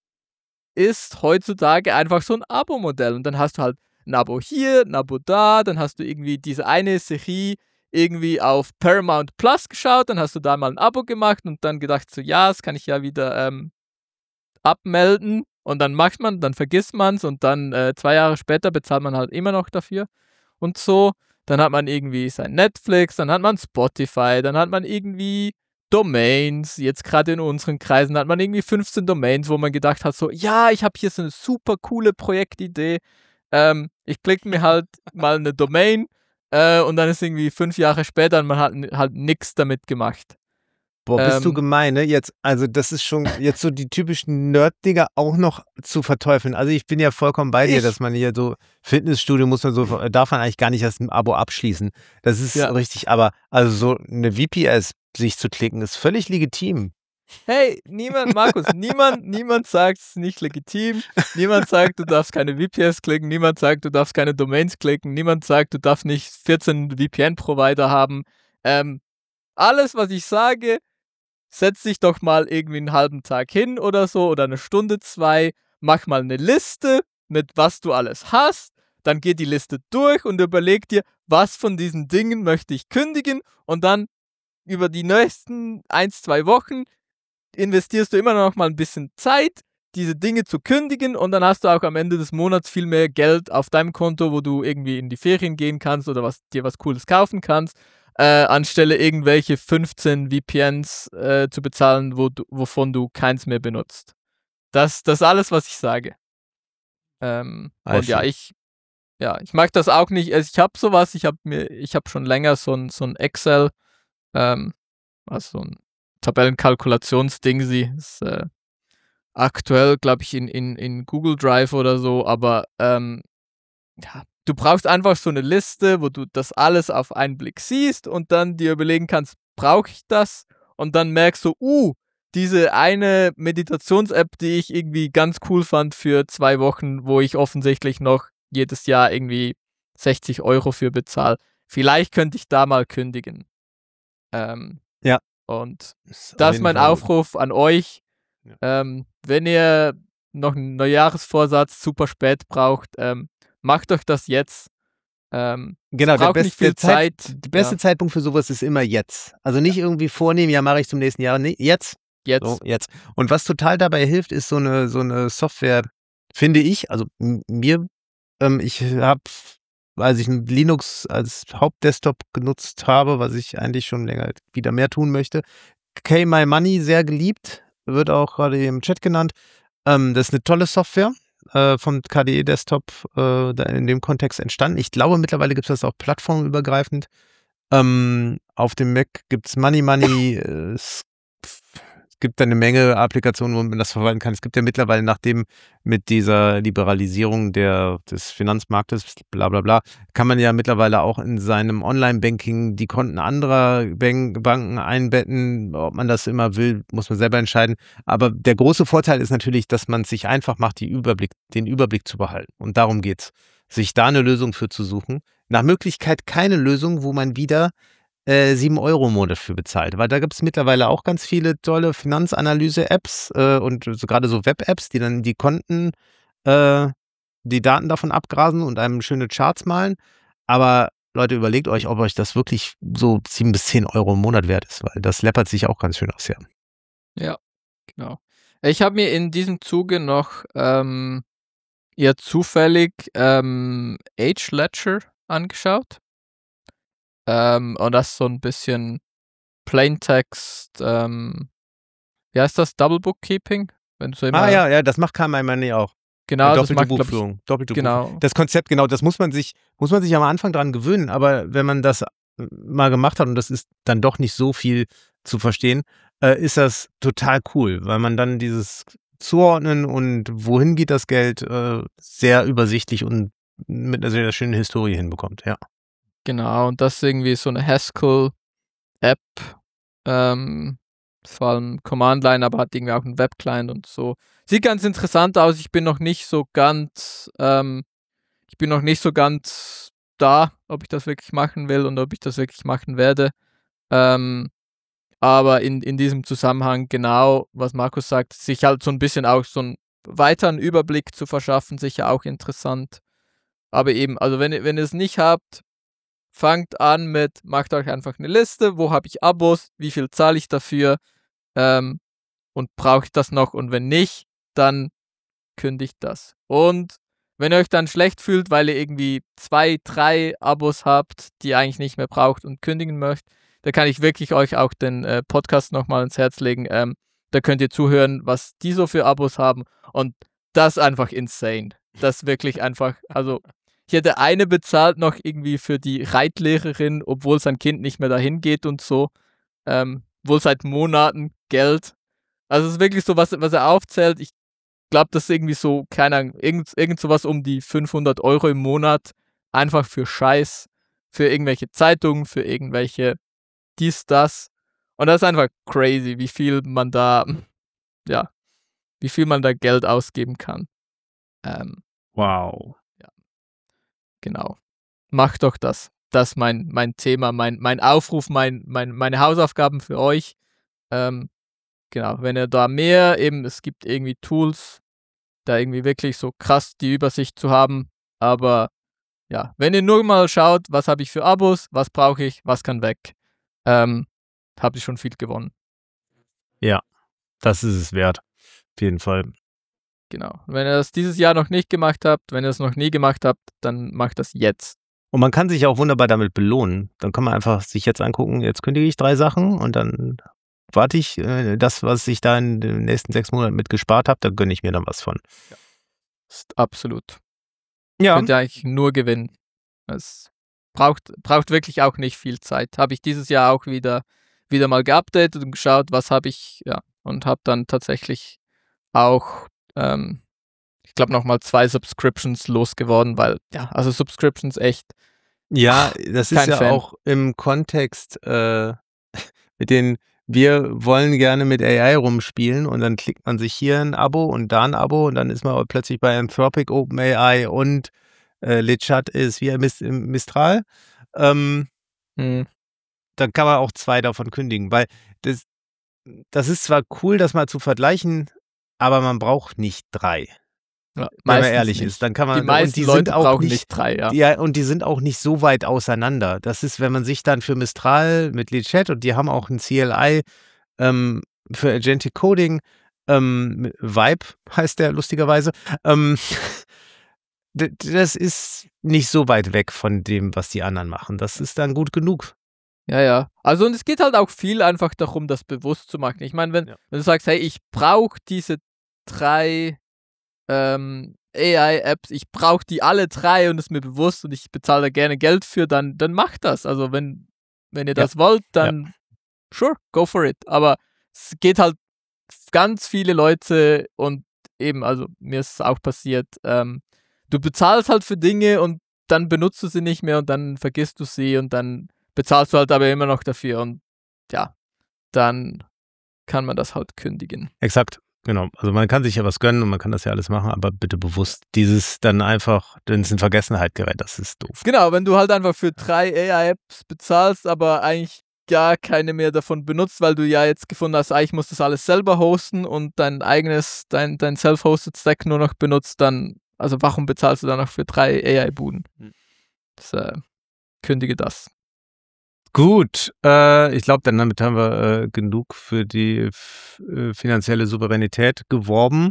ist heutzutage einfach so ein Abo-Modell. Und dann hast du halt ein Abo hier, ein Abo da, dann hast du irgendwie diese eine Serie irgendwie auf Paramount Plus geschaut, dann hast du da mal ein Abo gemacht und dann gedacht so, ja, das kann ich ja wieder ähm, abmelden und dann macht man, dann vergisst man es und dann äh, zwei Jahre später bezahlt man halt immer noch dafür und so. Dann hat man irgendwie sein Netflix, dann hat man Spotify, dann hat man irgendwie Domains. Jetzt gerade in unseren Kreisen hat man irgendwie fünfzehn Domains, wo man gedacht hat so, ja, ich habe hier so eine super coole Projektidee. Ähm, ich klicke mir halt mal eine Domain äh, und dann ist irgendwie fünf Jahre später und man hat n- halt nichts damit gemacht. Boah, bist du Ähm, gemein, ne? Jetzt, also das ist schon jetzt so die typischen Nerd-Dinger auch noch zu verteufeln. Also ich bin ja vollkommen bei dir, Ich- dass man hier so Fitnessstudio muss man so, darf man eigentlich gar nicht erst ein Abo abschließen. Das ist Ja. richtig, aber also so eine V P S sich zu klicken, ist völlig legitim. Hey, niemand, Markus, niemand, niemand sagt, es ist nicht legitim. Niemand sagt, du darfst keine V P S klicken. Niemand sagt, du darfst keine Domains klicken. Niemand sagt, du darfst nicht vierzehn V P N-Provider haben. Ähm, alles, was ich sage, setz dich doch mal irgendwie einen halben Tag hin oder so oder eine Stunde, zwei. Mach mal eine Liste mit was du alles hast. Dann geh die Liste durch und überleg dir, was von diesen Dingen möchte ich kündigen. Und dann über die nächsten ein, zwei Wochen investierst du immer noch mal ein bisschen Zeit, diese Dinge zu kündigen und dann hast du auch am Ende des Monats viel mehr Geld auf deinem Konto, wo du irgendwie in die Ferien gehen kannst oder was, dir was Cooles kaufen kannst, äh, anstelle irgendwelche fünfzehn V P Ns äh, zu bezahlen, wo du, wovon du keins mehr benutzt. Das, das ist alles, was ich sage. Ähm, und ja, ich Ja, ich mag das auch nicht. Also ich habe sowas, ich habe mir, ich habe schon länger so ein, so ein Excel, ähm, also so ein Tabellenkalkulationsding, sie ist äh, aktuell, glaube ich, in, in, in Google Drive oder so, aber ähm, ja, du brauchst einfach so eine Liste, wo du das alles auf einen Blick siehst und dann dir überlegen kannst, brauche ich das? Und dann merkst du, uh, diese eine Meditations-App, die ich irgendwie ganz cool fand für zwei Wochen, wo ich offensichtlich noch jedes Jahr irgendwie sechzig Euro für bezahle. Vielleicht könnte ich da mal kündigen. Ähm, Ja. Und Ist das auf ist jeden mein Fall- Aufruf an euch. Ja. Ähm, wenn ihr noch einen Neujahresvorsatz super spät braucht, ähm, macht euch das jetzt. Ähm, Genau, es der braucht nicht beste, viel Zeit, Zeit. der beste Ja, Zeitpunkt für sowas ist immer jetzt. Also nicht irgendwie vornehmen, ja, mache ich zum nächsten Jahr. Nee, jetzt. jetzt. So, jetzt. Und was total dabei hilft, ist so eine, so eine Software, finde ich, also m- mir, ähm, ich habe, als ich ein Linux als Hauptdesktop genutzt habe, was ich eigentlich schon länger wieder mehr tun möchte, K My Money sehr geliebt, wird auch gerade im Chat genannt. Ähm, das ist eine tolle Software äh, vom K D E-Desktop äh, da in dem Kontext entstanden. Ich glaube, mittlerweile gibt es das auch plattformübergreifend. Ähm, auf dem Mac gibt es Money Money. äh, es es gibt eine Menge Applikationen, wo man das verwalten kann. Es gibt ja mittlerweile, nachdem mit dieser Liberalisierung der, des Finanzmarktes, bla bla bla, kann man ja mittlerweile auch in seinem Online-Banking die Konten anderer Bank Banken einbetten. Ob man das immer will, muss man selber entscheiden. Aber der große Vorteil ist natürlich, dass man es sich einfach macht, die Überblick, den Überblick zu behalten. Und darum geht's, sich da eine Lösung für zu suchen. Nach Möglichkeit keine Lösung, wo man wieder äh, sieben Euro im Monat für bezahlt. Weil da gibt es mittlerweile auch ganz viele tolle Finanzanalyse-Apps äh, und so, gerade so Web-Apps, die dann die Konten, äh, die Daten davon abgrasen und einem schöne Charts malen. Aber Leute, überlegt euch, ob euch das wirklich so sieben bis zehn Euro im Monat wert ist, weil das läppert sich auch ganz schön aus, ja. Ja, genau. Ich habe mir in diesem Zuge noch ähm, eher zufällig ähm, Age Ledger angeschaut. Ähm, und das ist so ein bisschen Plaintext, ähm, wie heißt das? Double Bookkeeping? Wenn du so immer, Ah ja, ja, das macht K My Money auch. genau, Äh, das doppelte macht, glaub ich, Buchführung. Doppelte genau. Buchführung. Das Konzept, genau, das muss man sich, muss man sich am Anfang dran gewöhnen, aber wenn man das äh, mal gemacht hat und das ist dann doch nicht so viel zu verstehen, äh, ist das total cool, weil man dann dieses Zuordnen und wohin geht das Geld äh, sehr übersichtlich und mit einer sehr schönen Historie hinbekommt, ja. Genau, und das ist irgendwie so eine Haskell-App, ähm, vor allem Command-Line, aber hat irgendwie auch einen Web-Client und so. Sieht ganz interessant aus, ich bin noch nicht so ganz, ähm, ich bin noch nicht so ganz da, ob ich das wirklich machen will und ob ich das wirklich machen werde. Ähm, aber in, in diesem Zusammenhang genau, was Markus sagt, sich halt so ein bisschen auch so einen weiteren Überblick zu verschaffen, sicher auch interessant. Aber eben, also wenn, ihr- wenn ihr es nicht habt, fangt an mit, macht euch einfach eine Liste, wo habe ich Abos, wie viel zahle ich dafür ähm, und brauche ich das noch und wenn nicht, dann kündigt das. Und wenn ihr euch dann schlecht fühlt, weil ihr irgendwie zwei, drei Abos habt, die ihr eigentlich nicht mehr braucht und kündigen möchtet, da kann ich wirklich euch auch den äh, Podcast nochmal ins Herz legen. Ähm, da könnt ihr zuhören, was die so für Abos haben und das ist einfach insane. Das ist wirklich einfach, also ich hätte eine bezahlt noch irgendwie für die Reitlehrerin, obwohl sein Kind nicht mehr dahin geht und so. Ähm, wohl seit Monaten Geld. Also es ist wirklich so, was, was er aufzählt. Ich glaube, das ist irgendwie so, keine Ahnung, irgend, irgend sowas um die fünfhundert Euro im Monat. Einfach für Scheiß, für irgendwelche Zeitungen, für irgendwelche dies, das. Und das ist einfach crazy, wie viel man da, ja, wie viel man da Geld ausgeben kann. Ähm, Wow. genau. Macht doch das. Das ist mein, mein Thema, mein, mein Aufruf, mein, mein, meine Hausaufgaben für euch. Ähm, genau, wenn ihr da mehr, eben, es gibt irgendwie Tools, da irgendwie wirklich so krass die Übersicht zu haben. Aber ja, wenn ihr nur mal schaut, was habe ich für Abos, was brauche ich, was kann weg, ähm, habt ihr schon viel gewonnen. Ja, das ist es wert. Auf jeden Fall. Genau. Wenn ihr das dieses Jahr noch nicht gemacht habt, wenn ihr es noch nie gemacht habt, dann macht das jetzt. Und man kann sich auch wunderbar damit belohnen. Dann kann man einfach sich jetzt angucken, jetzt kündige ich drei Sachen und dann warte ich, äh, das, was ich da in den nächsten sechs Monaten mit gespart habe, da gönne ich mir dann was von. Ja. Ist absolut. Ja. Könnt ihr eigentlich nur gewinnen. Es braucht, braucht wirklich auch nicht viel Zeit. Habe ich dieses Jahr auch wieder, wieder mal geupdatet und geschaut, was habe ich, ja, und habe dann tatsächlich auch, ähm, ich glaube, nochmal zwei Subscriptions losgeworden, weil, ja, also Subscriptions echt. Ja, das ist ja Fan. auch im Kontext äh, mit den, wir wollen gerne mit A I rumspielen und dann klickt man sich hier ein Abo und da ein Abo und dann ist man plötzlich bei Anthropic, OpenAI und äh, Lechat ist wie Mistral. Ähm, hm. Dann kann man auch zwei davon kündigen, weil das, das ist zwar cool, das mal zu vergleichen, aber man braucht nicht drei. Ja, wenn man ehrlich nicht. ist, dann kann man, die meisten und die Leute sind auch brauchen nicht, nicht drei, ja. Die, und die sind auch nicht so weit auseinander. Das ist, wenn man sich dann für Mistral mit Lechat und die haben auch ein C L I ähm, für Agentic Coding, ähm, Vibe heißt der lustigerweise, ähm, das ist nicht so weit weg von dem, was die anderen machen. Das ist dann gut genug. Ja, ja. Also und es geht halt auch viel einfach darum, das bewusst zu machen. Ich meine, wenn, ja. wenn du sagst, hey, ich brauche diese drei ähm, A I-Apps, ich brauche die alle drei und es ist mir bewusst und ich bezahle da gerne Geld für, dann, dann macht das. Also wenn, wenn ihr das ja. wollt, dann ja. sure, go for it. Aber es geht halt ganz viele Leute und eben, also mir ist es auch passiert, ähm, du bezahlst halt für Dinge und dann benutzt du sie nicht mehr und dann vergisst du sie und dann bezahlst du halt aber immer noch dafür und ja, dann kann man das halt kündigen. Exakt. Genau, also man kann sich ja was gönnen und man kann das ja alles machen, aber bitte bewusst dieses dann einfach, wenn es in Vergessenheit gerät, das ist doof. Genau, wenn du halt einfach für drei A I-Apps bezahlst, aber eigentlich gar keine mehr davon benutzt, weil du ja jetzt gefunden hast, eigentlich musst du das alles selber hosten und dein eigenes, dein, dein self-hosted Stack nur noch benutzt, dann, also warum bezahlst du dann noch für drei A I-Buden? Das, äh, kündige das. Gut, äh, ich glaube, dann damit haben wir äh, genug für die f- äh, finanzielle Souveränität geworben.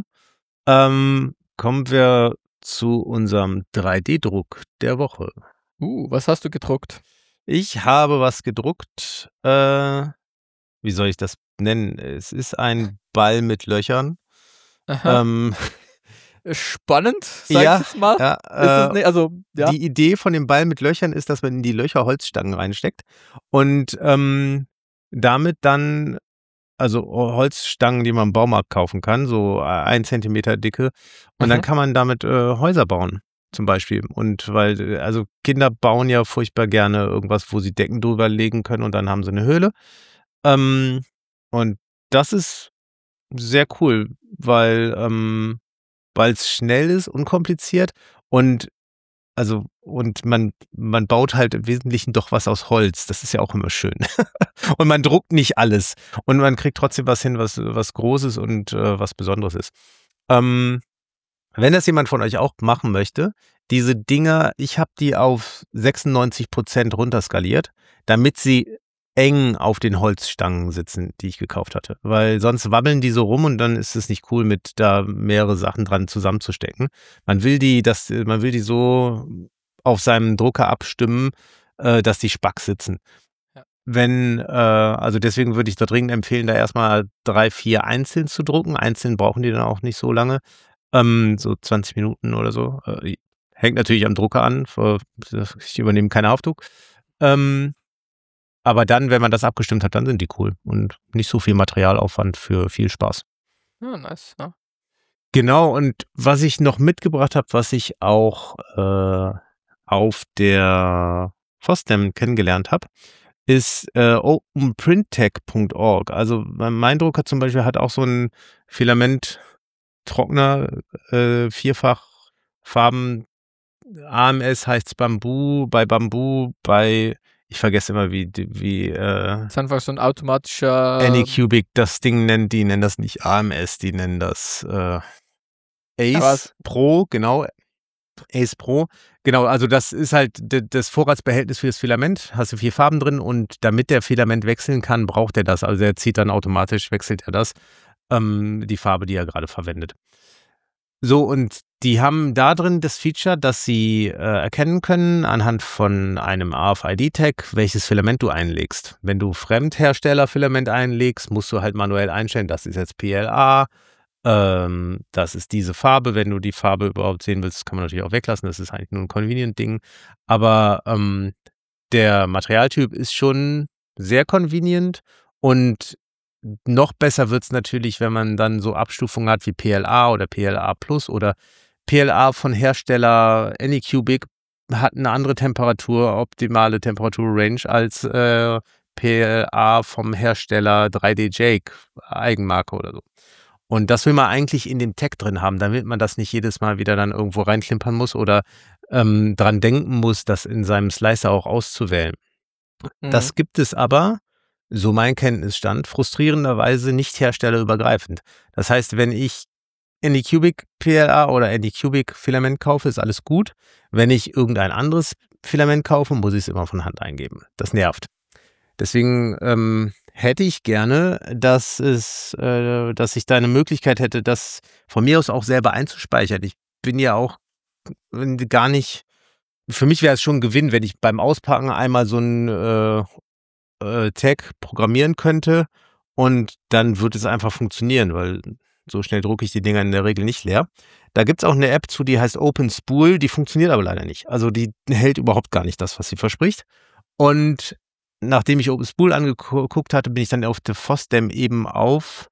Ähm, kommen wir zu unserem drei D Druck der Woche. Uh, was hast du gedruckt? Ich habe was gedruckt. Äh, wie soll ich das nennen? Es ist ein Ball mit Löchern. Aha. Ähm, Spannend, sag ja, ich jetzt mal. Ja, ist das äh, nicht, also, ja. Die Idee von dem Ball mit Löchern ist, dass man in die Löcher Holzstangen reinsteckt und ähm, damit dann, also Holzstangen, die man im Baumarkt kaufen kann, so ein Zentimeter dicke, und mhm. dann kann man damit äh, Häuser bauen, zum Beispiel. Und weil, also Kinder bauen ja furchtbar gerne irgendwas, wo sie Decken drüber legen können und dann haben sie eine Höhle. Ähm, und das ist sehr cool, weil ähm, weil es schnell ist, unkompliziert und also und man man baut halt im Wesentlichen doch was aus Holz. Das ist ja auch immer schön. Und man druckt nicht alles und man kriegt trotzdem was hin, was was Großes und äh, was Besonderes ist. Ähm, wenn das jemand von euch auch machen möchte, diese Dinger, ich habe die auf sechsundneunzig Prozent runterskaliert, damit sie eng auf den Holzstangen sitzen, die ich gekauft hatte. Weil sonst wabbeln die so rum und dann ist es nicht cool, mit da mehrere Sachen dran zusammenzustecken. Man will die, dass, man will die so auf seinem Drucker abstimmen, äh, dass die spack sitzen. Ja. Wenn, äh, also deswegen würde ich da dringend empfehlen, da erstmal drei, vier einzeln zu drucken. Einzeln brauchen die dann auch nicht so lange. Ähm, so zwanzig Minuten oder so. Äh, hängt natürlich am Drucker an. Ich übernehme keine Haftung. Ähm, Aber dann, wenn man das abgestimmt hat, dann sind die cool und nicht so viel Materialaufwand für viel Spaß. Ja, nice. Ja. Genau, und was ich noch mitgebracht habe, was ich auch äh, auf der FOSDEM kennengelernt habe, ist äh, open print tech punkt org. Also mein Drucker zum Beispiel hat auch so einen Filament-Trockner, äh, Vierfachfarben. A M S heißt Bamboo, bei Bamboo, bei ich vergesse immer, wie, wie, äh. Das ist einfach so ein automatischer. Anycubic, das Ding nennt, die nennen das nicht A M S, die nennen das, äh, Ace Pro, genau. Ace Pro. Genau, also das ist halt das Vorratsbehältnis für das Filament. Hast du vier Farben drin und damit der Filament wechseln kann, braucht er das. Also er zieht dann automatisch, wechselt er das, ähm, die Farbe, die er gerade verwendet. So, und die haben da drin das Feature, dass sie äh, erkennen können anhand von einem R F I D-Tag, welches Filament du einlegst. Wenn du Fremdherstellerfilament einlegst, musst du halt manuell einstellen, das ist jetzt P L A, ähm, das ist diese Farbe. Wenn du die Farbe überhaupt sehen willst, kann man natürlich auch weglassen, das ist eigentlich nur ein Convenient-Ding. Aber ähm, der Materialtyp ist schon sehr convenient und noch besser wird es natürlich, wenn man dann so Abstufungen hat wie P L A oder P L A Plus oder P L A von Hersteller Anycubic hat eine andere Temperatur, optimale Temperaturrange als äh, P L A vom Hersteller drei D Jake, Eigenmarke oder so. Und das will man eigentlich in dem Tag drin haben, damit man das nicht jedes Mal wieder dann irgendwo reinklimpern muss oder ähm, dran denken muss, das in seinem Slicer auch auszuwählen. Mhm. Das gibt es aber, so mein Kenntnisstand, frustrierenderweise nicht herstellerübergreifend. Das heißt, wenn ich Anycubic P L A oder Anycubic Filament kaufe, ist alles gut. Wenn ich irgendein anderes Filament kaufe, muss ich es immer von Hand eingeben. Das nervt. Deswegen ähm, hätte ich gerne, dass es, äh, dass ich da eine Möglichkeit hätte, das von mir aus auch selber einzuspeichern. Ich bin ja auch gar nicht, für mich wäre es schon ein Gewinn, wenn ich beim Auspacken einmal so ein äh, äh, Tag programmieren könnte und dann wird es einfach funktionieren, weil so schnell drucke ich die Dinger in der Regel nicht leer. Da gibt es auch eine App zu, die heißt OpenSpool, die funktioniert aber leider nicht. Also die hält überhaupt gar nicht das, was sie verspricht. Und nachdem ich OpenSpool angeguckt hatte, bin ich dann auf der FOSDEM eben auf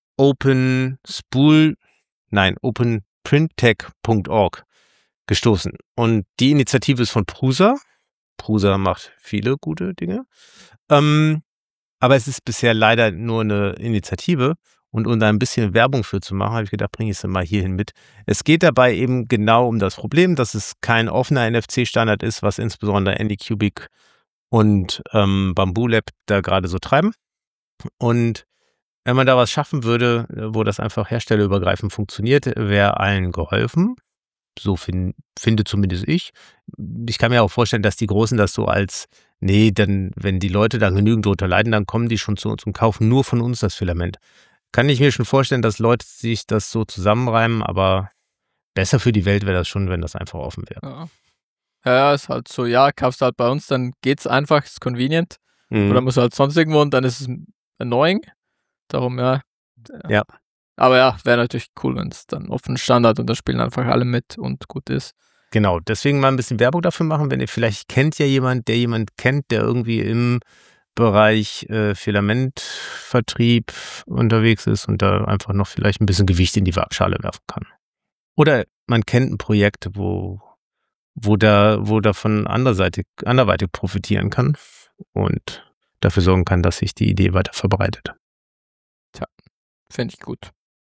OpenSpool, nein, openprinttag punkt org gestoßen. Und die Initiative ist von Prusa. Prusa macht viele gute Dinge. Ähm, aber es ist bisher leider nur eine Initiative. Und um da ein bisschen Werbung für zu machen, habe ich gedacht, bringe ich es mal hierhin mit. Es geht dabei eben genau um das Problem, dass es kein offener N F C-Standard ist, was insbesondere Anycubic und ähm, Bamboo Lab da gerade so treiben. Und wenn man da was schaffen würde, wo das einfach herstellerübergreifend funktioniert, wäre allen geholfen. So fin- finde zumindest ich. Ich kann mir auch vorstellen, dass die Großen das so als, nee, dann, wenn die Leute da genügend drunter leiden, dann kommen die schon zu uns und kaufen nur von uns das Filament. Kann ich mir schon vorstellen, dass Leute sich das so zusammenreimen, aber besser für die Welt wäre das schon, wenn das einfach offen wäre. Ja. Ja, ist halt so, ja, kaufst halt bei uns, dann geht's einfach, ist convenient. Mhm. Oder musst du halt sonst irgendwo und dann ist es annoying. Darum, ja. Ja. Aber ja, wäre natürlich cool, wenn es dann offen Standard und da spielen einfach alle mit und gut ist. Genau, deswegen mal ein bisschen Werbung dafür machen, wenn ihr vielleicht kennt ja jemand, der jemand kennt, der irgendwie im Bereich äh, Filamentvertrieb unterwegs ist und da einfach noch vielleicht ein bisschen Gewicht in die Waagschale werfen kann. Oder man kennt ein Projekt, wo, wo da, wo davon anderseitig, anderweitig profitieren kann und dafür sorgen kann, dass sich die Idee weiter verbreitet. Finde ich gut.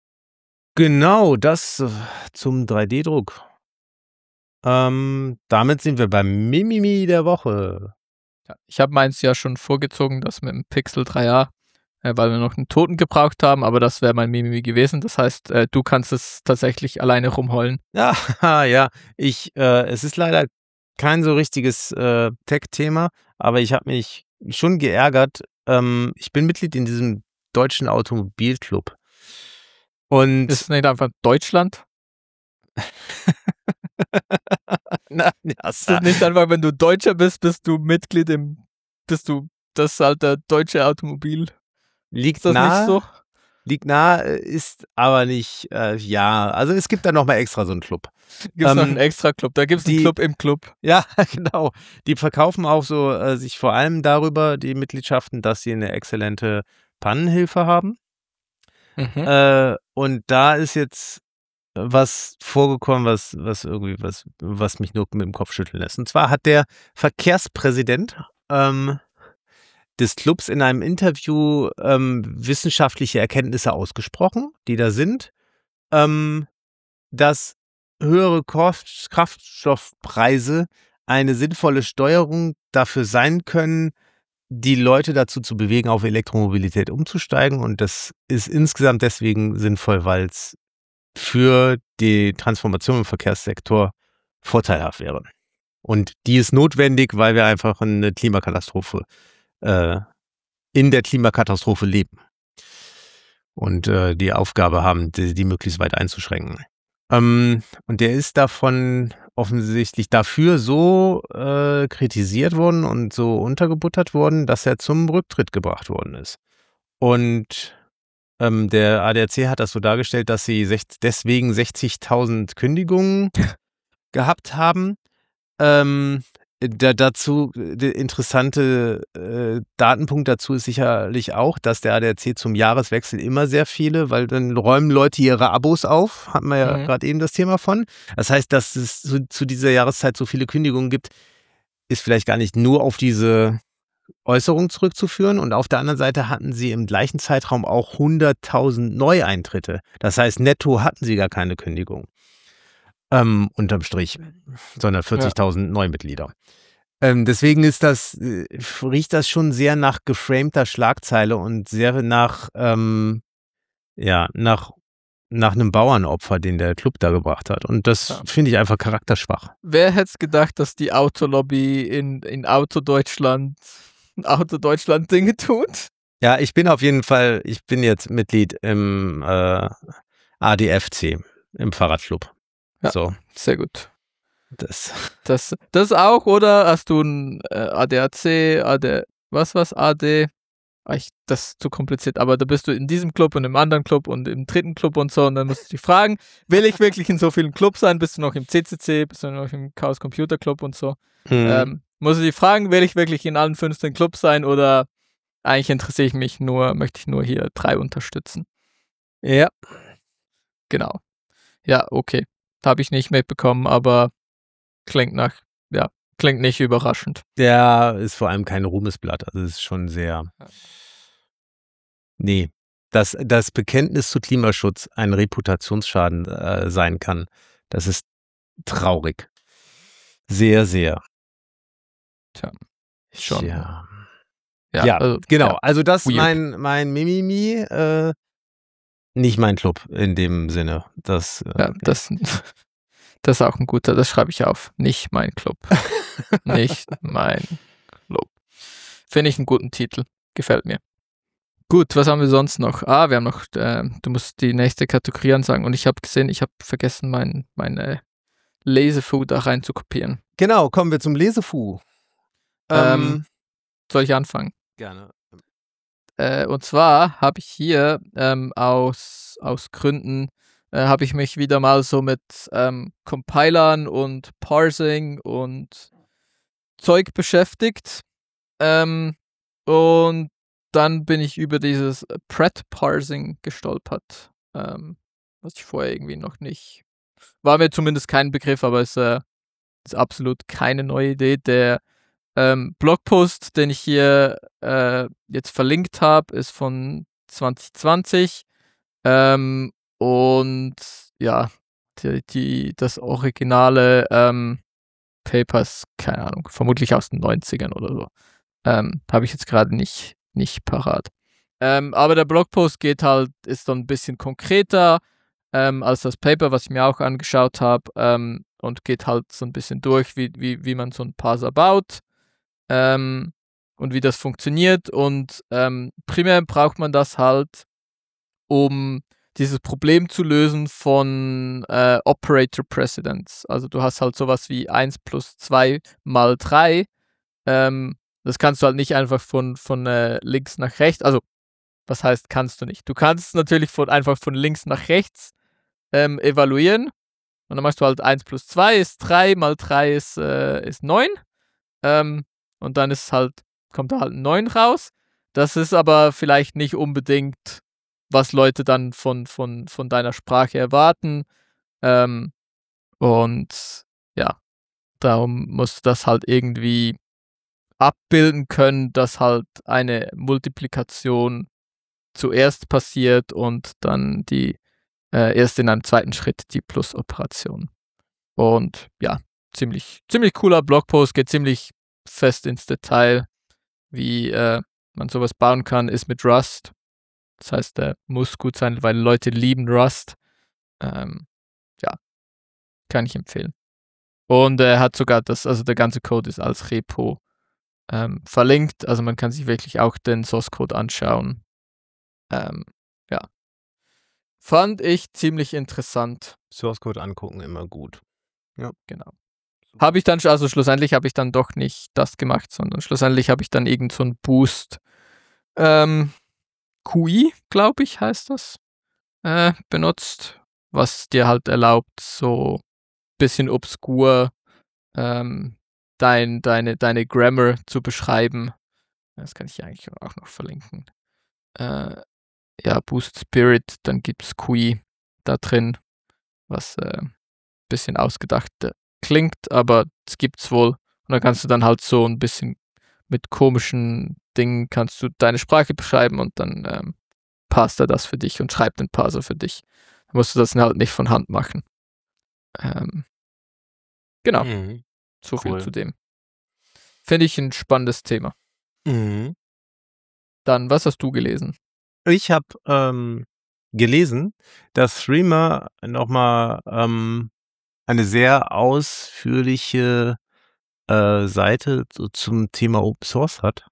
Genau, das äh, zum drei D Druck. Ähm, damit sind wir beim Mimimi der Woche. Ja, ich habe meins ja schon vorgezogen, das mit dem Pixel drei a, äh, weil wir noch einen Toten gebraucht haben, aber das wäre mein Mimimi gewesen. Das heißt, äh, du kannst es tatsächlich alleine rumheulen. Ja, ja, ich, äh, es ist leider kein so richtiges äh, Tech-Thema, aber ich habe mich schon geärgert. Ähm, ich bin Mitglied in diesem deutschen Automobilclub. Und Ist es nicht einfach Deutschland? Na, ja, Ist es nicht einfach, wenn du Deutscher bist, bist du Mitglied im, bist du das halt der deutsche Automobil? liegt Ist das nah, nicht so? liegt nah, ist aber nicht, äh, ja, also es gibt da nochmal extra so einen Club. Gibt es Ähm, noch einen extra Club? Da gibt es einen die- Club im Club. Ja, genau. Die verkaufen auch so äh, sich vor allem darüber, die Mitgliedschaften, dass sie eine exzellente Pannenhilfe haben. Mhm. Äh, und da ist jetzt was vorgekommen, was, was irgendwie, was, was mich nur mit dem Kopf schütteln lässt. Und zwar hat der Verkehrspräsident ähm, des Clubs in einem Interview ähm, wissenschaftliche Erkenntnisse ausgesprochen, die da sind, ähm, dass höhere Kraft- Kraftstoffpreise eine sinnvolle Steuerung dafür sein können, die Leute dazu zu bewegen, auf Elektromobilität umzusteigen. Und das ist insgesamt deswegen sinnvoll, weil es für die Transformation im Verkehrssektor vorteilhaft wäre. Und die ist notwendig, weil wir einfach eine Klimakatastrophe äh, in der Klimakatastrophe leben und äh, die Aufgabe haben, die, die möglichst weit einzuschränken. Ähm, und der ist davon offensichtlich dafür so äh, kritisiert worden und so untergebuttert worden, dass er zum Rücktritt gebracht worden ist. Und ähm, der A D A C hat das so dargestellt, dass sie sech- deswegen sechzigtausend Kündigungen gehabt haben. Ähm, da, dazu, der interessante äh, Datenpunkt dazu ist sicherlich auch, dass der A D A C zum Jahreswechsel immer sehr viele, weil dann räumen Leute ihre Abos auf, hatten wir ja Mhm. gerade eben das Thema von. Das heißt, dass es zu, zu dieser Jahreszeit so viele Kündigungen gibt, ist vielleicht gar nicht nur auf diese Äußerung zurückzuführen. Und auf der anderen Seite hatten sie im gleichen Zeitraum auch hunderttausend Neueintritte. Das heißt, netto hatten sie gar keine Kündigung. Ähm, unterm Strich, sondern vierzigtausend Neumitglieder. Ähm, deswegen ist das, äh, riecht das schon sehr nach geframter Schlagzeile und sehr nach, ähm, ja, nach, nach einem Bauernopfer, den der Club da gebracht hat. Und das Ja. finde ich einfach charakterschwach. Wer hätte es gedacht, dass die Autolobby in, in Autodeutschland, Autodeutschland Dinge tut? Ja, ich bin auf jeden Fall, ich bin jetzt Mitglied im äh, A D F C, im Fahrradclub. Ja. So, Sehr gut. das. Das, das auch, oder hast du ein äh, A D A C, A D, was, was, A D? Ah, Ich, das ist zu kompliziert, aber da bist du in diesem Club und im anderen Club und im dritten Club und so und dann musst du dich fragen, will ich wirklich in so vielen Clubs sein? Bist du noch im C C C? Bist du noch im Chaos Computer Club und so? Mhm. Ähm, muss ich dich fragen, will ich wirklich in allen fünfzehn Clubs sein oder eigentlich interessiere ich mich nur, möchte ich nur hier drei unterstützen? Ja. Genau. Ja, okay. Habe ich nicht mitbekommen, aber klingt nach, ja, klingt nicht überraschend. Der ist vor allem kein Ruhmesblatt. Also es ist schon sehr. Nee. Dass das Bekenntnis zu Klimaschutz ein Reputationsschaden äh, sein kann, das ist traurig. Sehr, sehr. Tja, schon. Ja, Ja, ja also, genau. ja. Also das Weird. mein mein Mimimi, äh, nicht mein Club in dem Sinne. Das, äh, Ja, das, das ist auch ein guter, das schreibe ich auf. Nicht mein Club. Nicht mein Club. Finde ich einen guten Titel. Gefällt mir. Gut, was haben wir sonst noch? Ah, wir haben noch, äh, du musst die nächste Kategorie ansagen und ich habe gesehen, ich habe vergessen, mein, meine Laserfu da rein zu kopieren. Genau, kommen wir zum Lesefu. Ähm, Ähm, Soll ich anfangen? gerne. Äh, und zwar habe ich hier ähm, aus, aus Gründen, äh, habe ich mich wieder mal so mit ähm, Compilern und Parsing und Zeug beschäftigt. Ähm, und dann bin ich über dieses Pret-Parsing gestolpert, ähm, was ich vorher irgendwie noch nicht, war mir zumindest kein Begriff, aber es äh, ist absolut keine neue Idee. Der ähm, Blogpost, den ich hier äh, jetzt verlinkt habe, ist von zwanzig zwanzig ähm, und ja, die, die, das originale ähm, Paper ist, keine Ahnung, vermutlich aus den neunzigern oder so. Ähm, habe ich jetzt gerade nicht, nicht parat. Ähm, aber der Blogpost geht halt, ist dann ein bisschen konkreter ähm, als das Paper, was ich mir auch angeschaut habe ähm, und geht halt so ein bisschen durch, wie, wie, wie man so einen Parser baut ähm, und wie das funktioniert. Und ähm, primär braucht man das halt, um dieses Problem zu lösen von äh, Operator Precedence. Also du hast halt sowas wie eins plus zwei mal drei. Ähm, das kannst du halt nicht einfach von, von äh, links nach rechts, also was heißt kannst du nicht? Du kannst natürlich von, einfach von links nach rechts ähm, evaluieren und dann machst du halt eins plus zwei ist drei, mal drei ist, äh, ist neun ähm, und dann ist halt, kommt da halt ein neun raus. Das ist aber vielleicht nicht unbedingt, was Leute dann von, von, von deiner Sprache erwarten ähm, und ja, darum musst du das halt irgendwie abbilden können, dass halt eine Multiplikation zuerst passiert und dann die äh, erst in einem zweiten Schritt die Plus-Operation. Und ja, ziemlich, ziemlich cooler Blogpost, geht ziemlich fest ins Detail, wie äh, man sowas bauen kann, ist mit Rust. Das heißt, der muss gut sein, weil Leute lieben Rust. Ähm, ja, kann ich empfehlen. Und er hat sogar das, also der ganze Code ist als Repo ähm, verlinkt. Also man kann sich wirklich auch den Source Code anschauen. Ähm, ja. Fand ich ziemlich interessant. Source Code angucken, immer gut. Ja. Genau. Habe ich dann, also schlussendlich habe ich dann doch nicht das gemacht, sondern schlussendlich habe ich dann irgend so ein Boost ähm, Q I, glaube ich, heißt das, äh, benutzt, was dir halt erlaubt, so ein bisschen obskur ähm, dein, deine, deine Grammar zu beschreiben. Das kann ich eigentlich auch noch verlinken. Äh, ja, Boost Spirit, dann gibt es Q I da drin, was äh, ein bisschen ausgedacht äh, klingt, aber es gibt's wohl. Und dann kannst du dann halt so ein bisschen mit komischen Dingen kannst du deine Sprache beschreiben und dann ähm, passt er das für dich und schreibt den Parser für dich. Dann musst du das halt nicht von Hand machen. Ähm, genau, Mhm. so Cool. viel zu dem. Finde ich ein spannendes Thema. Mhm. Dann, was hast du gelesen? Ich habe ähm, gelesen, dass Threema nochmal ähm, eine sehr ausführliche äh, Seite so zum Thema Open Source hat,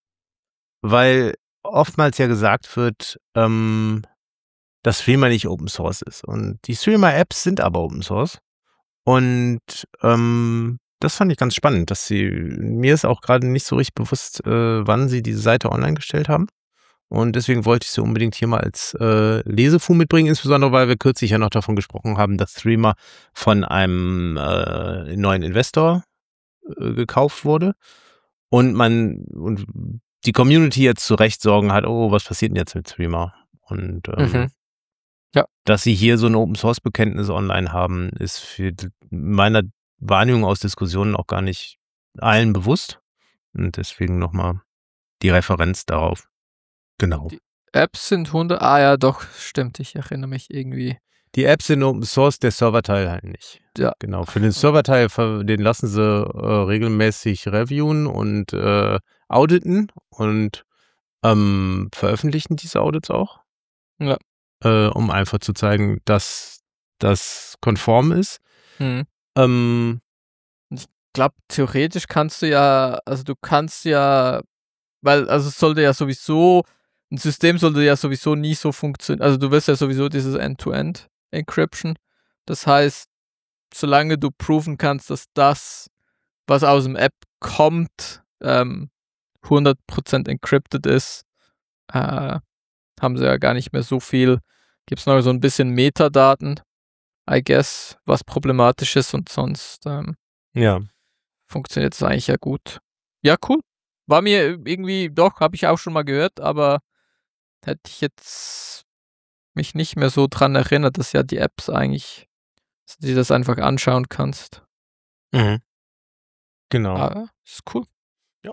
weil oftmals ja gesagt wird, ähm, dass Threema nicht Open Source ist. Und die Threema-Apps sind aber Open Source. Und ähm, das fand ich ganz spannend, dass sie, mir ist auch gerade nicht so richtig bewusst, äh, wann sie diese Seite online gestellt haben. Und deswegen wollte ich sie unbedingt hier mal als äh, Lesefu mitbringen, insbesondere weil wir kürzlich ja noch davon gesprochen haben, dass Threema von einem äh, neuen Investor äh, gekauft wurde und man und die Community jetzt zu Recht Sorgen hat, oh, was passiert denn jetzt mit Threema? Und ähm, Mhm. Ja. dass sie hier so ein Open-Source-Bekenntnis online haben, ist für meiner Wahrnehmung aus Diskussionen auch gar nicht allen bewusst. Und deswegen nochmal die Referenz darauf. Genau. Die Apps sind hundert, ah ja, doch, stimmt, ich erinnere mich irgendwie. Die Apps sind Open Source, der Serverteil halt nicht. Ja. Genau. Für den Serverteil, den lassen sie äh, regelmäßig reviewen und äh, auditen und ähm, veröffentlichen diese Audits auch. Ja. Äh, um einfach zu zeigen, dass das konform ist. Mhm. Ähm, Ich glaube, theoretisch kannst du ja, also du kannst ja, weil, also es sollte ja sowieso, ein System sollte ja sowieso nie so funktionieren, also du wirst ja sowieso dieses End-to-End-Encryption. Das heißt, solange du proven kannst, dass das, was aus dem App kommt, ähm, hundert Prozent encrypted ist, äh, haben sie ja gar nicht mehr so viel. Gibt es noch so ein bisschen Metadaten, I guess, was problematisch ist und sonst ähm, ja. funktioniert es eigentlich ja gut. Ja, cool. War mir irgendwie, doch, habe ich auch schon mal gehört, aber hätte ich jetzt mich nicht mehr so dran erinnert, dass ja die Apps eigentlich, dass du dir das einfach anschauen kannst. Mhm. Genau. Aber ist cool. Ja.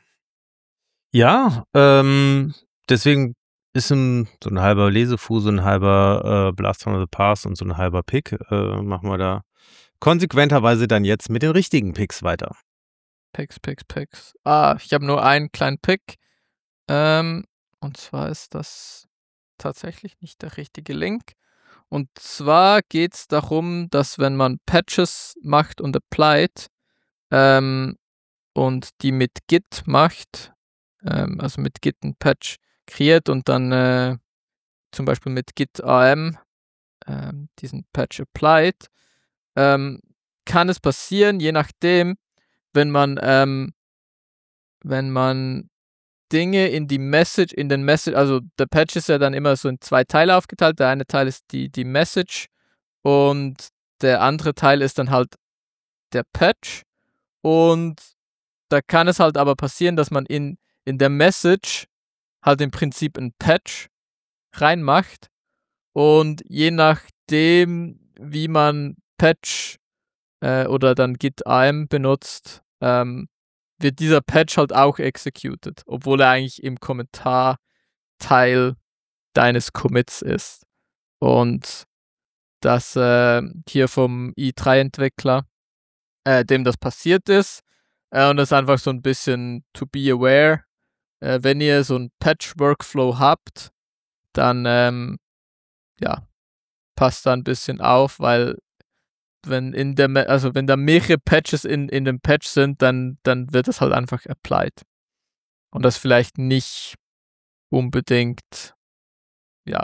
Ja, ähm, deswegen ist ein, so ein halber Lesefu, so ein halber äh, Blast from the Past und so ein halber Pick. Äh, machen wir da konsequenterweise dann jetzt mit den richtigen Picks weiter. Picks, Picks, Picks. Ah, ich habe nur einen kleinen Pick. Ähm, und zwar ist das tatsächlich nicht der richtige Link. Und zwar geht es darum, dass wenn man Patches macht und applied ähm, und die mit Git macht, ähm, also mit Git ein Patch kreiert und dann äh, zum Beispiel mit Git A M ähm, diesen Patch applied, ähm, kann es passieren, je nachdem, wenn man ähm, wenn man Dinge in die Message, in den Message, also der Patch ist ja dann immer so in zwei Teile aufgeteilt. Der eine Teil ist die, die Message und der andere Teil ist dann halt der Patch. Und da kann es halt aber passieren, dass man in, in der Message halt im Prinzip ein Patch reinmacht. Und je nachdem, wie man Patch äh, oder dann Git A M benutzt, ähm, wird dieser Patch halt auch executed, obwohl er eigentlich im Kommentarteil deines Commits ist. Und das äh, hier vom i drei Entwickler, äh, dem das passiert ist, äh, und das ist einfach so ein bisschen to be aware, äh, wenn ihr so einen Patch-Workflow habt, dann ähm, ja, passt da ein bisschen auf, weil wenn in der, also wenn da mehrere Patches in, in dem Patch sind, dann, dann wird das halt einfach applied. Und das vielleicht nicht unbedingt, ja,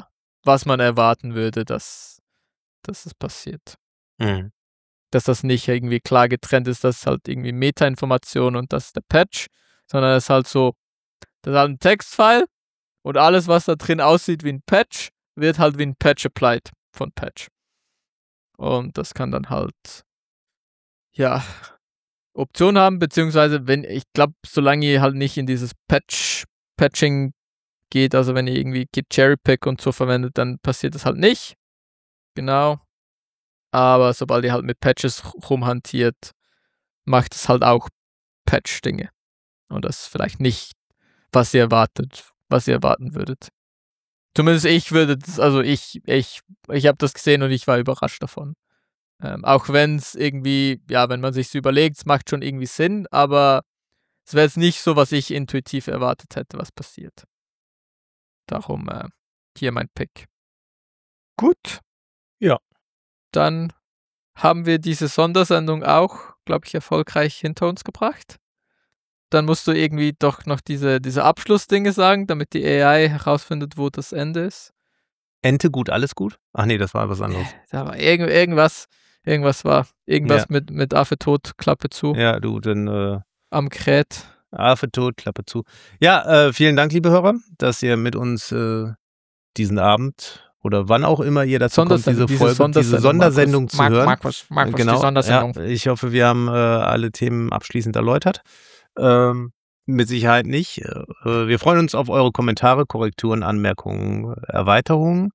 was man erwarten würde, dass, dass es passiert. Mhm. Dass das nicht irgendwie klar getrennt ist, das ist halt irgendwie Meta-Information und das ist der Patch, sondern es ist halt so, das ist halt ein Textfile und alles, was da drin aussieht wie ein Patch, wird halt wie ein Patch applied von Patch. Und das kann dann halt, ja, Optionen haben, beziehungsweise wenn, ich glaube, solange ihr halt nicht in dieses Patch, Patching geht, also wenn ihr irgendwie Git Cherrypick und so verwendet, dann passiert das halt nicht. Genau. Aber sobald ihr halt mit Patches rumhantiert, macht es halt auch Patch-Dinge. Und das ist vielleicht nicht, was ihr erwartet, was ihr erwarten würdet. Zumindest ich würde das, also ich, ich, ich habe das gesehen und ich war überrascht davon. Ähm, auch wenn es irgendwie, ja, wenn man sich so überlegt, es macht schon irgendwie Sinn, aber es wäre jetzt nicht so, was ich intuitiv erwartet hätte, was passiert. Darum äh, hier mein Pick. Gut. Ja. Dann haben wir diese Sondersendung auch, glaube ich, erfolgreich hinter uns gebracht. Dann musst du irgendwie doch noch diese, diese Abschlussdinge sagen, damit die A I herausfindet, wo das Ende ist. Ente gut, alles gut? Ach nee, das war was anderes. Da war irgend, irgendwas, irgendwas war, irgendwas Ja. mit, mit Affe tot, Klappe zu, Ja, du, dann äh, am Gerät. Affe tot, Klappe zu. Ja, äh, vielen Dank, liebe Hörer, dass ihr mit uns äh, diesen Abend oder wann auch immer ihr dazu kommt, diese diese Folge, Sondersendung, diese Sondersendung Markus, zu Mark- hören. Markus, Markus, genau. die Sondersendung. Ja, ich hoffe, wir haben äh, alle Themen abschließend erläutert. Ähm, mit Sicherheit nicht. Äh, wir freuen uns auf eure Kommentare, Korrekturen, Anmerkungen, Erweiterungen.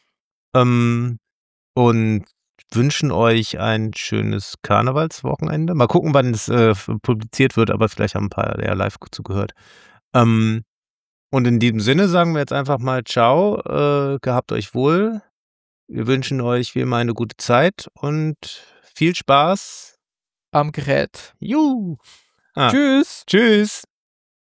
Ähm, und wünschen euch ein schönes Karnevalswochenende. Mal gucken, wann es äh, publiziert wird, aber vielleicht haben ein paar ja live zugehört. Ähm, und in diesem Sinne sagen wir jetzt einfach mal Ciao, äh, gehabt euch wohl. Wir wünschen euch wie immer eine gute Zeit und viel Spaß. Am Gerät. Juhu. Ah. Tschüss. Tschüss.